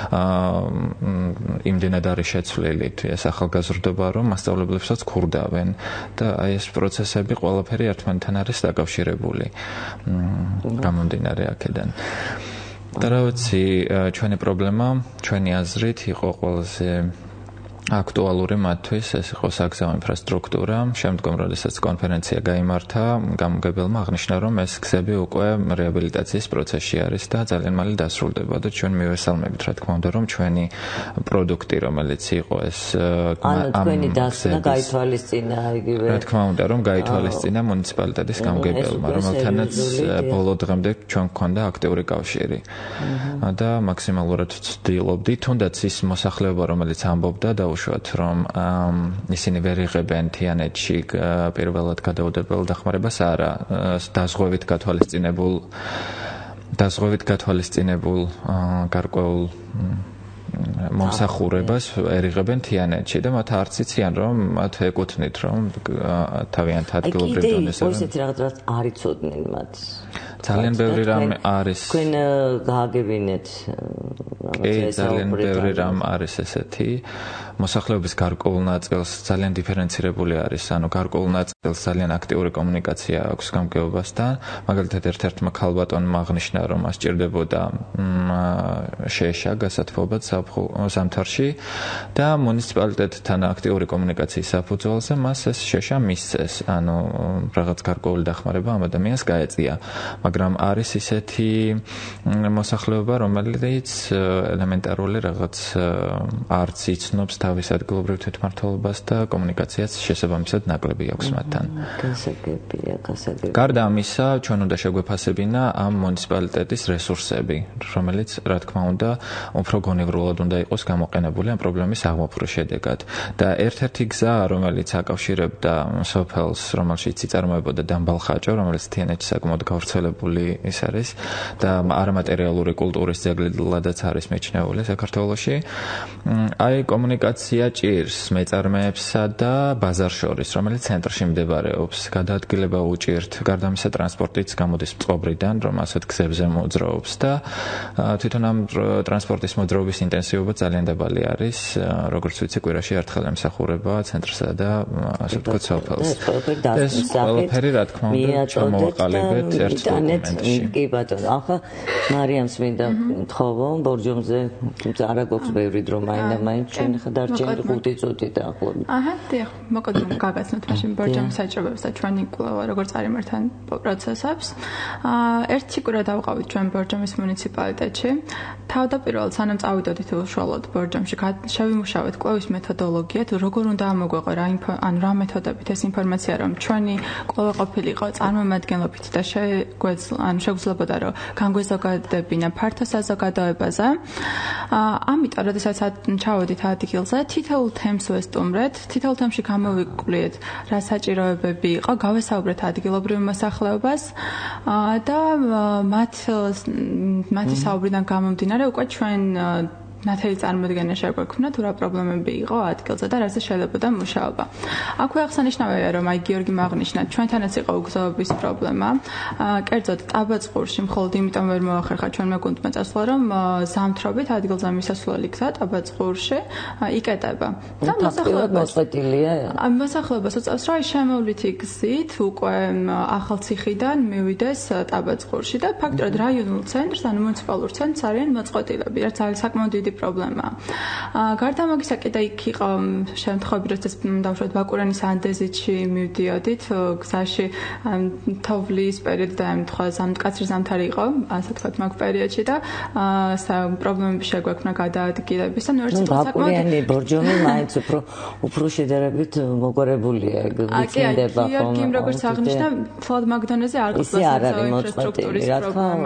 იმდენად არის შეცვლილი ეს ახალგაზრდობა, რომ მასწავლებლებსაც ქურდავენ და აი ეს პროცესები ყველაფერი ერთმანეთთან არის დაკავშირებული. გამომდინარე აქედან. და რა ვიცი, ჩვენი პრობლემა, ჩვენი აზრით იყო ყველაზე აქტუალური მათთვის ეს იყო საგზაო ინფრასტრუქტურა. შემდგომ, როდესაც კონფერენცია გაიმართა, გამგებელმა აღნიშნა, რომ ეს გზები უკვე რეაბილიტაციის პროცესში არის და ძალიან მალე დასრულდება და ჩვენ მივესალმებით, რა თქმა უნდა, რომ ჩვენი პროდუქტი, რომელიც იყო ეს ანუ თქვენი დასვლა გაითვალისწინა იგივე. რა თქმა უნდა, რომ გაითვალისწინა მუნიციპალიტეტის გამგებელმა, რომელთანაც ბოლო დღემდე ჩვენ გქონდა აქტიური კავშირი. და მაქსიმალურად ვცდილობდი, თუნდაც ის მოსახლეობა, რომელიც ამბობდა და უშუალოდ რომ ისინი ვერ იღებენ თიანეთში პირველად გადაუდებელ დახმარებას არა დაზღვევით გათვალისწინებულ დაზღვევით გათვალისწინებულ გარკვეულ მომსახურებას ვერ იღებენ თიანეთში და მათ არც იციან რომ მათ ეკუთვნით რომ თავიანთ ადგილობრივ დონეზე აი ისეთი რაღაც არ იცოდნენ მათ ძალიან ბევრი რამ არის თქვენ გააგებინეთ რაღაცა ძალიან ბევრი რამ არის ესეთი მოსახლეობის გარკვეულ ნაწილს ძალიან დიფერენცირებული არის ანუ გარკვეულ ნაწილს ძალიან აქტიური კომუნიკაცია აქვს გამგეობასთან მაგალითად ერთ-ერთმა ქალბატონმა აღნიშნა რომ მას სჭირდებოდა შეშა გასათბობად ზამთარში და მუნიციპალიტეტთან აქტიური კომუნიკაციის საფუძველზე მას ეს შეშა მისცეს ანუ რაღაც გარკვეული დახმარება ამ ადამიანს გაეწია მაგრამ არის ისეთი მოსახლეობა რომელიც ელემენტარული რაღაც არც იცნობს თავის ადგილობრივ თვითმმართველობას და კომუნიკაციაც შესაბამისად ნაკლები აქვს მათთან. გასაგებია, გასაგებია. გარდა ამისა, ჩვენ უნდა შეგვეფასებინა ამ მუნიციპალიტეტის რესურსები, რომელიც, რა თქმა უნდა, უფრო გონივრულად უნდა იყოს გამოყენებული ამ პრობლემის აღმოფხვრვის შედეგად. და ერთ-ერთი გზა, რომელიც აკავშირებდა სოფელს, რომელშიც იწარმოებოდა დამბალ ხაჭო, რომელიც თიანეთში საკმაოდ გავრცელებული ის არის და არამატერიალური კულტურის ძეგლადაც არის მიჩნეული საქართველოში. აი კომუნიკაცია ჭირს მეწარმეებსა და ბაზარ შორის, რომელიც ცენტრში მდებარეობს. გადაადგილება უჭირთ, გარდა ამისა ტრანსპორტიც გამოდის წყობრიდან, რომ ასეთ გზებზე მოძრაობს და თვითონ ამ ტრანსპორტის მოძრაობის ინტენსივობა ძალიან დაბალი არის, როგორც ვიცი, კვირაში ერთხელ ემსახურება ცენტრსა და ასე ვთქვათ სოფელს. ეს ყველაფერი, რა თქმა უნდა, ჩამოვაყალიბეთ ერთ დოკუმენტში. კი ბატონო, ახლა მარიამს მინდა თხოვო ბორჯომზე, თუმცა არა გვაქვს ბევრი დრო მაინდა-მაინც ჩვენ ხა დარჩენილი ხუთი წუთი დაახლოებით. აჰა, დიახ, მოკლედ გაგაცნოთ მაშინ ბორჯომის საჭიროებებს და ჩვენი კვლევა როგორც არიმართან პროცესებს. ერთი კვირა დავყავით ჩვენ ბორჯომის მუნიციპალიტეტში. თავდაპირველად სანამ წავიდოდით უშუალოდ ბორჯომში, შევიმუშავეთ კვლევის მეთოდოლოგია, თუ როგორ უნდა ამოგვეყო რა ან რა მეთოდებით ეს ინფორმაცია რომ ჩვენი კვლევა ყოფილიყო წარმომადგენლობით და შეგვეძლო ან შეგვძლებოდა რომ განგვეზოგადებინა ფართო საზოგადოებაზე. ამიტომ, როდესაც ჩავედით ადგილზე, თითოეულ თემს ვესტუმრეთ, თითოეულ თემში გამოვიკვლიეთ, რა საჭიროებები იყო, გავესაუბრეთ ადგილობრივ მოსახლეობას და მათ მათი საუბრიდან გამომდინარე უკვე ჩვენ ნათელი წარმოდგენა შეგვექმნა თუ რა პრობლემები იყო ადგილზე და რაზე შეიძლება მუშაობა. აქვე აღსანიშნავია რომ აი გიორგი აღნიშნა ჩვენთანაც იყო უგზაობის პრობლემა. კერძოდ ტაბაწყურში მხოლოდ იმიტომ ვერ მოახერხა ჩვენმა გუნდმა წასვლა რომ ზამთრობით ადგილზე მისასვლელი გზა ტაბაწყურში იკეტება. და მოსახლეობა მოწყეტილია. მოსახლეობას უწევს რომ აი შემოვლითი გზით უკვე ახალციხიდან მივიდეს ტაბაწყურში და ფაქტობრივად რაიონულ ცენტრს ან მუნიციპალურ ცენტრს არიან მოწყეტილები. რაც არის საკმაოდ დიდი პრობლემა. გარდა ამისა კიდე იქ იყო შემთხვევები, როდესაც დავუშვათ ბაკურანის ანდეზიტში მივდიოდით გზაში თოვლის პერიოდი და ემთხვა ზამთარი ზამთარი იყო, ასე ვთქვათ, მაგ პერიოდში და პრობლემები შეგვექმნა გადაადგილების და ნუ ერთ ბაკურიანი ბორჯომი მაინც უფრო უფრო შედარებით მოგვარებულია, გიწინდება ხომ. კი, კი, როგორც აღნიშნა, თვალ მაგდონეზე არ გქონდა ინფრასტრუქტურის პრობლემა.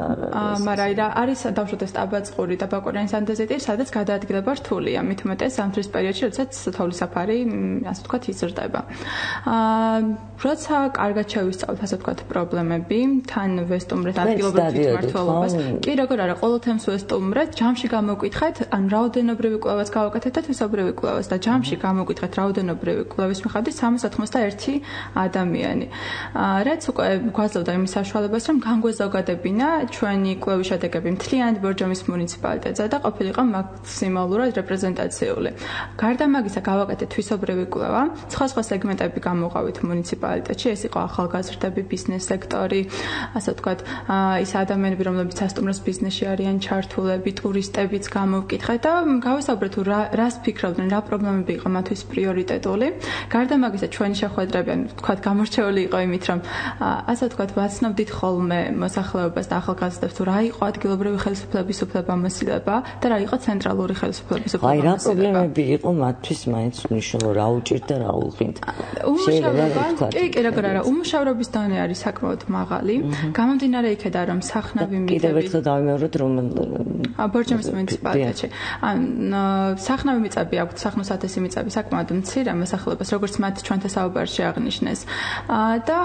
მაგრამ არის დავუშვათ ეს ტაბაწყური და ბაკურანის ანდეზიტი, სადაც გადაადგილება რთულია, მით უმეტეს ზამთრის პერიოდში, როდესაც თოვლის საფარი, ასე ვთქვათ, იზრდება. აა, როცა კარგად შევისწავლეთ, ასე ვთქვათ, პრობლემები, თან ვესტუმრეთ ადგილობრივ თვითმმართველობას. კი, როგორ არა, ყოველ თემს ვესტუმრეთ, ჯამში გამოვკითხეთ, ან რაოდენობრივი კვლევაც გავაკეთეთ და თვისობრივი კვლევაც და ჯამში გამოვკითხეთ რაოდენობრივი კვლევის მიხედვით სამას ოცდაერთი ადამიანი. აა, რაც უკვე გვაძლევდა იმის საშუალებას, რომ განგვეზოგადებინა ჩვენი კვლევის შედეგები მთლიანად ბორჯომის მუნიციპალიტეტზე და ყოფილი ყოფილიყო მაქსიმალურად რეპრეზენტაციული. გარდა მაგისა გავაკეთეთ თვისობრივი კვლევა, სხვა სხვა სეგმენტები გამოვყავით მუნიციპალიტეტში, ეს იყო ახალგაზრდები, ბიზნეს სექტორი, ასე ვთქვათ, ის ადამიანები, რომლებიც სასტუმროს ბიზნესში არიან ჩართულები, ტურისტებიც გამოვკითხეთ და გავისაუბრეთ თუ რას ფიქრობდნენ, რა პრობლემები იყო მათთვის პრიორიტეტული. გარდა მაგისა ჩვენი შეხვედრები, ვთქვათ, გამორჩეული იყო იმით, რომ ასე ვთქვათ, ვაცნობდით ხოლმე მოსახლეობას და ახალგაზრდებს თუ რა იყო ადგილობრივი ხელისუფლების უფლებამოსილება და რა იყო ცენტრალური ხელისუფლების უფლებამოსილება. აი რა პრობლემები იყო მათთვის მაინც მნიშვნელოვანი, რა უჭირდა, რა უყინდა. უმუშავრობა, კი, კი, როგორ არა, უმუშავრობის დონე არის საკმაოდ მაღალი. გამომდინარე იქედან, რომ სახნავი მიწები კიდევ ერთხელ დავიმეოროთ, რომ ბორჯომის მუნიციპალიტეტში. ან სახნავი მიწები აქვს, სახნოსათესი მიწები საკმაოდ მცირე მოსახლეობას, როგორც მათ ჩვენთან საუბარში აღნიშნეს. და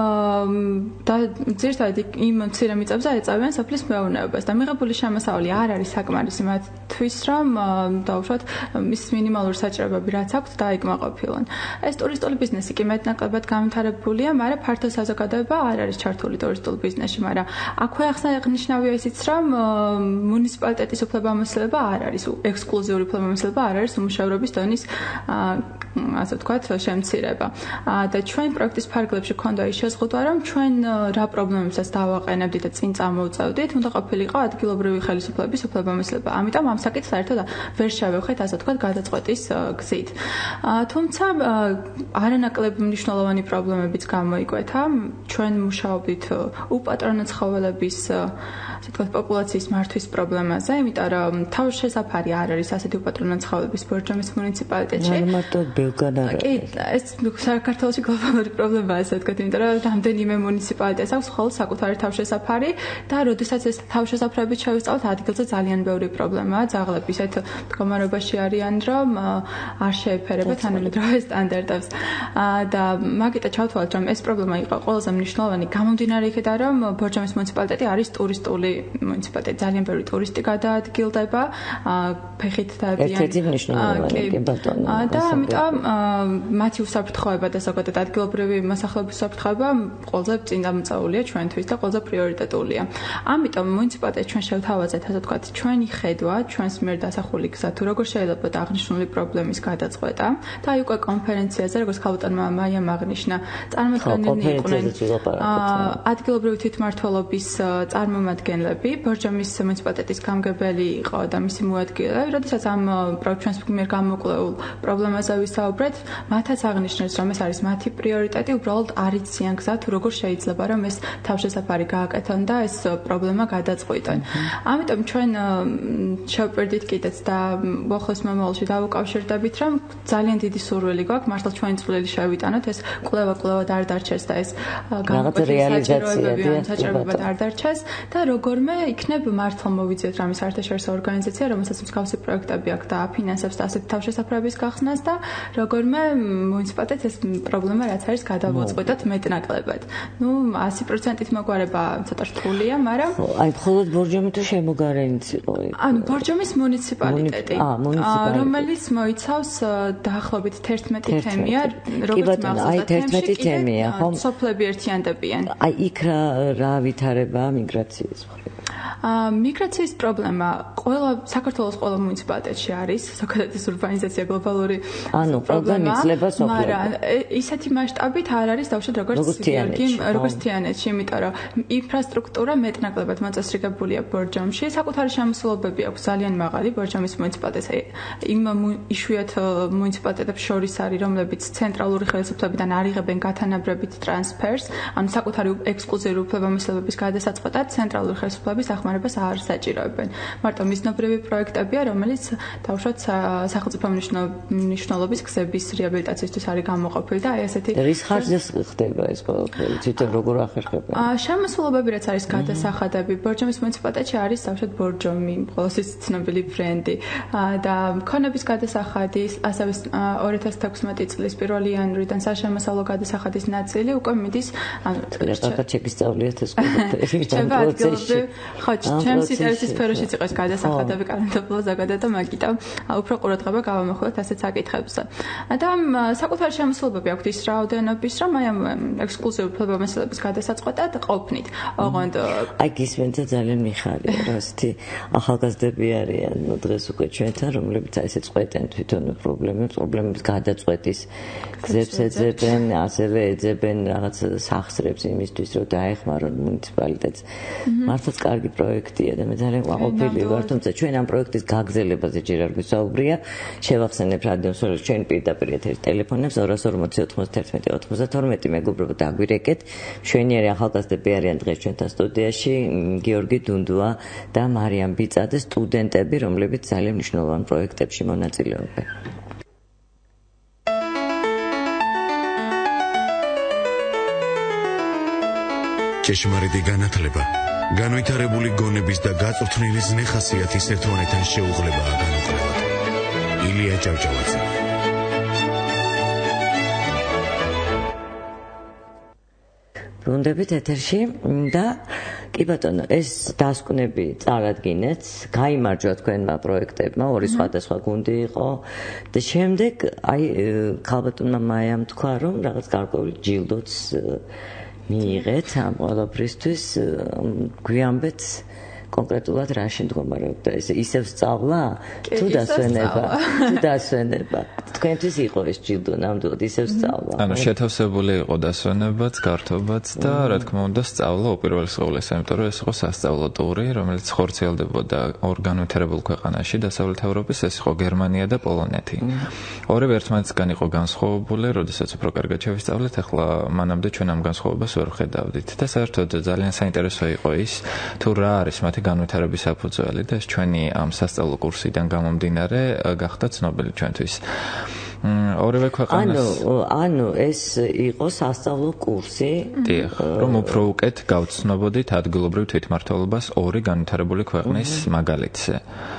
და ძირითადად იმ მცირე მიწებზე ეწევიან სოფლის მეურნეობას და მიღებული შემოსავალი არ არის საკმარისი მათთვის, რომ დაუშვათ მის მინიმალური საჭიროებები რაც აქვთ დაიკმაყოფილონ. ეს ტურისტული ბიზნესი კი მეტნაკლებად განვითარებულია, მაგრამ ფართო საზოგადოება არ არის ჩართული ტურისტულ ბიზნესში, მაგრამ აქვე აღსანიშნავია ისიც, რომ მუნიციპალიტეტის უფლებამოსილება არ არის, ექსკლუზიური უფლებამოსილება არ არის უმუშავრობის დონის ასე ვთქვათ, შემცირება. და ჩვენ პროექტის ფარგლებში ქონდა ის შეზღუდვა, რომ ჩვენ რა პრობლემებსაც დავაყენებდით და წინ წამოვწევდით, უნდა ყოფილიყო ადგილობრივი ხელისუფლების უფლებამოსილება. ამიტომ ამ საკითხს საერთოდ ვერ შევეხეთ, ასე ვთქვათ, გადაწყვეტის გზით. თუმცა არანაკლებ მნიშვნელოვანი პრობლემებიც გამოიკვეთა. ჩვენ მუშაობდით უპატრონო ცხოველების ასე ვთქვათ, პოპულაციის მართვის პრობლემაზე, იმიტომ რომ თავშესაფარი არ არის ასეთი უპატრონო ცხოველების ბორჯომის მუნიციპალიტეტში. მარტო ბელგან არა. კი, ეს საქართველოში გლობალური პრობლემაა, ასე ვთქვათ, იმიტომ რომ რამდენიმე მუნიციპალიტეტს აქვს მხოლოდ საკუთარი თავშესაფარი და როდესაც ეს თავშესაფრებით შევისწავლეთ, ადგილზე ძალიან ბევრი პრობლემაა, ძაღლები ისეთ მდგომარეობაში არიან, რომ არ შეეფერება თანამედროვე სტანდარტებს. და მაგიტა ჩავთვალეთ, რომ ეს პრობლემა იყო ყველაზე მნიშვნელოვანი გამომდინარე იქედან, რომ ბორჯომის მუნიციპალიტეტი არის ტურისტული მუნიციპალიტეტი, ძალიან ბევრი ტურისტი გადაადგილდება, ფეხით დაებიან. ერთ-ერთი მნიშვნელოვანი კი ბატონო. და ამიტომ მათი უსაფრთხოება და ზოგადად ადგილობრივი მოსახლეობის უსაფრთხოება ყველაზე წინ დამწაულია ჩვენთვის და ყველაზე პრიორიტეტულია. ამიტომ მუნიციპალიტეტს ჩვენ შევთავაზეთ, ასე ვთქვათ, ჩვენი ხედვა, ჩვენს მიერ დასახული გზა, თუ როგორ შეიძლება აღნიშნული პრობლემის გადაწყვეტა და აი უკვე კონფერენციაზე, როგორც ქალბატონმა მაიამ აღნიშნა, წარმოდგენილნი იყვნენ ადგილობრივი თვითმმართველობის წარმომადგენლები, ბორჯომის მუნიციპალიტეტის გამგებელი იყო და მისი მოადგილე, როდესაც ამ ჩვენს მიერ გამოკვლეულ პრობლემაზე ვისაუბრეთ, მათაც აღნიშნეს, რომ ეს არის მათი პრიორიტეტი, უბრალოდ არ იციან გზა, თუ როგორ შეიძლება, რომ ეს თავშესაფარი გააკეთონ და ეს პრობლემა გადაწყვიტონ. ამიტომ ჩვენ შევპირდით კიდეც და ბოხოს მომავალში დავუკავშირდებით, რომ ძალიან დიდი სურვილი გვაქვს მართლა ჩვენი წვლილი შევიტანოთ, ეს კვლევა კვლევად არ დარჩეს და ეს განაცხადებები საჭიროებად არ დარჩეს და როგორმე იქნებ მართლა მოვიძიოთ რამის საერთაშორისო ორგანიზაცია, რომელსაც მსგავსი პროექტები აქვს და აფინანსებს და ასეთი თავშესაფრების გახსნას და როგორმე მუნიციპალიტეტს ეს პრობლემა რაც არის გადავაწყვეტოთ მეტნაკლებად. ნუ ასი პროცენტით მოგვარება ცოტა რთულია, მაგრამ აი მხოლოდ ბორჯომი თუ შემოგარენიც იყო. ანუ ბორჯომის მუნიციპალიტეტი, რომელიც მოიცავს დაახლოებით თერთმეტი თემია, როგორც მახსოვს, თერთმეტი თემია, ხო? სოფლები ერთიანდებიან. აი იქ რა ვითარებაა მიგრაციის მხრივ. მიგრაციის პრობლემა ყველა საქართველოს ყველა მუნიციპალიტეტში არის, ზოგადად ეს ურბანიზაცია გლობალური ანუ პრობლემა იძლება სოფლებში. მაგრამ ისეთი მასშტაბით არ არის დავუშვათ როგორც გიორგი, როგორც თიანეთში, იმიტომ რომ ინფრასტრუქტურა მეტნაკლებად მოწესრიგებულია ბორჯომში, საკუთარი შემოსავლობები აქვს ძალიან მაღალი ბორჯომის მუნიციპალიტეტს. იმ იშვიათ მუნიციპალიტეტებს შორის არის, რომლებიც ცენტრალური ხელისუფლებიდან არიღებენ გათანაბრებით ტრანსფერს, ანუ საკუთარი ექსკლუზიური უფლებამოსილებების გადასაწყვეტად ცენტრალური ხელისუფლების დახმარებას არ საჭიროებენ. მარტო მიზნობრივი პროექტებია, რომელიც დავუშვათ სახელმწიფო მნიშვნელობის გზების რეაბილიტაციისთვის არის გამოყოფილი და აი ესეთი რის ხარჯზე ხდება ეს ყველაფერი, თვითონ როგორ ახერხებენ? შემოსავლობები რაც არის გადასახადები, ბორჯომის მუნიციპალიტეტში არის დავუშვათ ბორჯომი, ყოველთვის ცნობილი ბრენდი და მქონების გადასახადი, ასევე ორი ათას თექვსმეტი წლის პირველი იანვრიდან საშემოსავლო გადასახადის ნაწილი უკვე მიდის ანუ რატო შეგისწავლიათ ეს ყველაფერი? ხო, ჩემს ინტერესის სფეროშიც იყო ეს გადასახადები კანონმდებლობა ზოგადად და მაგით უფრო ყურადღება გავამახვილოთ ასეთ საკითხებზე. და საკუთარი შემოსავლები აქვთ ის რაოდენობის, რომ აი ამ ექსკლუზიური უფლებამოსილების გადასაწყვეტად ყოფნით. ოღონდ აი გისმენთ ძალიან მიხარია, რასთი ახალგაზრდები არიან დღეს უკვე ჩვენთან, რომლებიც აი ესე წყვეტენ თვითონ პრობლემებს, პრობლემების გადაწყვეტის გზებს ეძებენ, ასევე ეძებენ რაღაც სახსრებს იმისთვის, რომ დაეხმარონ მუნიციპალიტეტს. მართლაც კარგი პროექტია და მე ძალიან ყვაყოფილი ვარ, თუმცა ჩვენ ამ პროექტის გაგრძელებაზე ჯერ არ გვისაუბრია. შევახსენებ რადიოსურს ჩვენ პირდაპირ ეთერის ტელეფონებს ორი ორმოცი ოცდაერთი ოცდათორმეტი მეგობრებო დაგვირეკეთ. მშვენიერი ახალგაზრდები არიან დღეს ჩვენთან სტუდიაში, გიორგი დუნდუა და მარიამ ბიწაძე, სტუდენტები, რომლებიც ძალიან მნიშვნელოვან პროექტებში მონაწილეობენ. ჭეშმარიტი განათლება, განვითარებული გონების და გაწვრთნილი ზნე-ხასიათის ერთმანეთთან შეუღლებაა განუყრელად. ილია ჭავჭავაძე. ბრუნდებით ეთერში და კი ბატონო, ეს დასკვნები წარადგინეთ, გაიმარჯვა თქვენმა პროექტებმა, ორი სხვადასხვა გუნდი იყო და შემდეგ აი ქალბატონმა მაიამ თქვა, რომ რაღაც გარკვეული ჯილდოც მიიღეთ ამ ყველაფრისთვის. გვიამბეთ კონკრეტულად რა შემდგომარეობდა ეს ისევ სწავლა თუ დასვენება თუ დასვენება თქვენთვის იყო ეს ჯილდო ნამდვილად ისევ სწავლა ანუ შეთავსებული იყო დასვენებაც გართობაც და რა თქმა უნდა სწავლა უპირველეს ყოვლისა იმიტომ რომ ეს იყო სასწავლო ტური რომელიც ხორციელდებოდა ორ განვითარებულ ქვეყანაში დასავლეთ ევროპის ეს იყო გერმანია და პოლონეთი ორივე ერთმანეთისგან იყო განსხვავებული როდესაც უფრო კარგად შევისწავლეთ ახლა მანამდე ჩვენ ამ განსხვავებას ვერ ხედავდით და საერთოდ ძალიან საინტერესო იყო ის თუ რა არის მათი განვითარების საფუძველი და ეს ჩვენი ამ სასწავლო კურსიდან გამომდინარე გახდა ცნობილი ჩვენთვის. ორივე ქვეყანას ანუ ანუ ეს იყო სასწავლო კურსი, რომ უფრო უკეთ გავცნობოდით ადგილობრივ თვითმმართველობას ორი განვითარებული ქვეყნის მაგალითზე.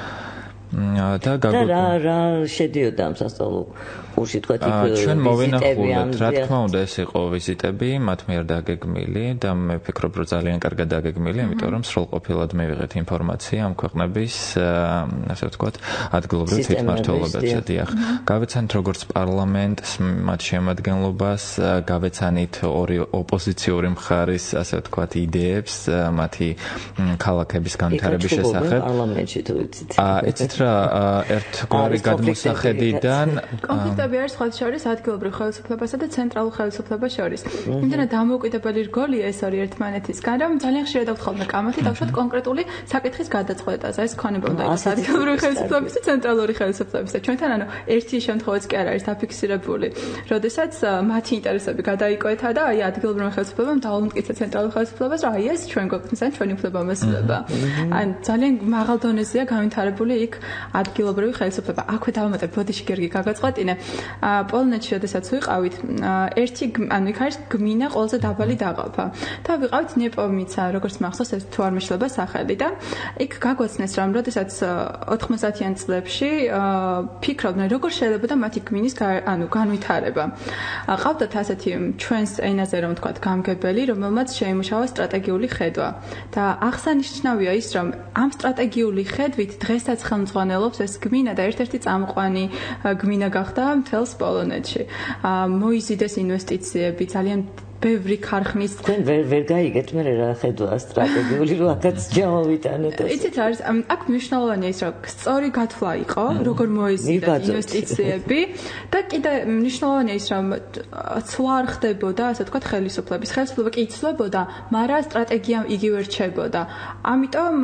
და რა რა შედიოდა ამ სასწავლო კურსში თქვა ჩვენ მოვინახულეთ რა თქმა უნდა ეს იყო ვიზიტები მათ მიერ დაგეგმილი და მე ვფიქრობ რომ ძალიან კარგად დაგეგმილი იმიტომ რომ სრულყოფილად მივიღეთ ინფორმაცია ამ ქვეყნების ასე ვთქვათ ადგილობრივ თვითმმართველობებზე დიახ გავეცანით როგორც პარლამენტს მათ შემადგენლობას გავეცანით ორი ოპოზიციური მხარის ასე ვთქვათ იდეებს მათი ქალაქების განვითარების შესახებ პარლამენტში თუ იცით იცით რა ერთგვარი გადმოსახედიდან კონფლიქტები არის სხვა შორის ადგილობრივ ხელისუფლებასა და ცენტრალურ ხელისუფლებას შორის. იმდენად დამოუკიდებელი რგოლია ეს ორი ერთმანეთისგან, რომ ძალიან ხშირად აქვთ ხოლმე კამათი დავუშვათ კონკრეტული საკითხის გადაწყვეტაზე. ეს ქონება უნდა იყოს ადგილობრივი ხელისუფლების და ცენტრალური ხელისუფლების. ჩვენთან ანუ ერთი შემთხვევაც კი არ არის დაფიქსირებული, როდესაც მათი ინტერესები გადაიკოეთა და აი ადგილობრივი ხელისუფლებამ დაუმტკიცა ცენტრალურ ხელისუფლებას, რომ აი ეს ჩვენ გვაქვს ან ჩვენი უფლებამოსილება. ან ძალიან მაღალ დონეზეა განვითარებული იქ ადგილობრივი ხელისუფლება. აქვე დავამატებ ბოდიში გიორგი გაგაწყვეტინე. პოლონეთში შესაძაც ვიყავით, ერთი ანუ იქ არის გმინა ყველაზე დაბალი დაყოფა. და ვიყავით ნეპომიცა, როგორც მახსოვს ეს თუ არ მეშლება სახელი და იქ გაგვაცნეს რომ როდესაც ოთხმოცდაათიან წლებში ფიქრობდნენ როგორ შეიძლება მათი გმინის ანუ განვითარება. ყავდათ ასეთი ჩვენს ენაზე რომ ვთქვათ გამგებელი, რომელმაც შეიმუშავა სტრატეგიული ხედვა. და აღსანიშნავია ის რომ ამ სტრატეგიული ხედვით დღესაც ხელმძღვანელობს ეს გმინა და ერთ-ერთი წამყვანი გმინა გახდა მთელს პოლონეთში. მოიზიდეს ინვესტიციები, ძალიან ბევრი ქარხნის თქვენ ვერ ვერ გაიგეთ მე რა ხედვა სტრატეგიული რო აქაც ჯამოვიტანოთ. იცით არის აქ მნიშვნელოვანია ის რომ სწორი გათვლა იყო, როგორ მოიზიდა ინვესტიციები და კიდე მნიშვნელოვანია ის რომ ცვლა არ ხდებოდა, ასე ვთქვათ, ხელისუფლების. ხელისუფლება კი იცვლებოდა, მაგრამ სტრატეგია იგივე რჩებოდა. ამიტომ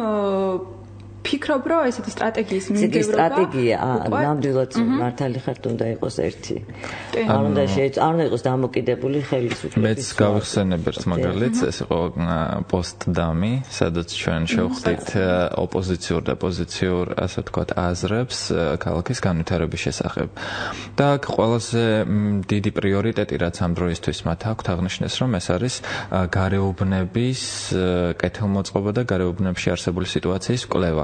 ფიქრობ რომ ესეთი სტრატეგიის მიმდევრობა სტრატეგია ნამდვილად მართალი ხართ უნდა იყოს ერთი არ უნდა შეიძლება არ უნდა იყოს დამოკიდებული ხელისუფლების მეც გავიხსენებ ერთ მაგალითს ეს იყო პოსტდამი სადაც ჩვენ შევხვდით ოპოზიციურ და პოზიციურ ასე ვთქვათ აზრებს ქალაქის განვითარების შესახებ და აქ ყველაზე დიდი პრიორიტეტი რაც ამ დროისთვის მათ აქვთ აღნიშნეს რომ ეს არის გარეუბნების კეთილმოწყობა და გარეუბნებში არსებული სიტუაციის კვლევა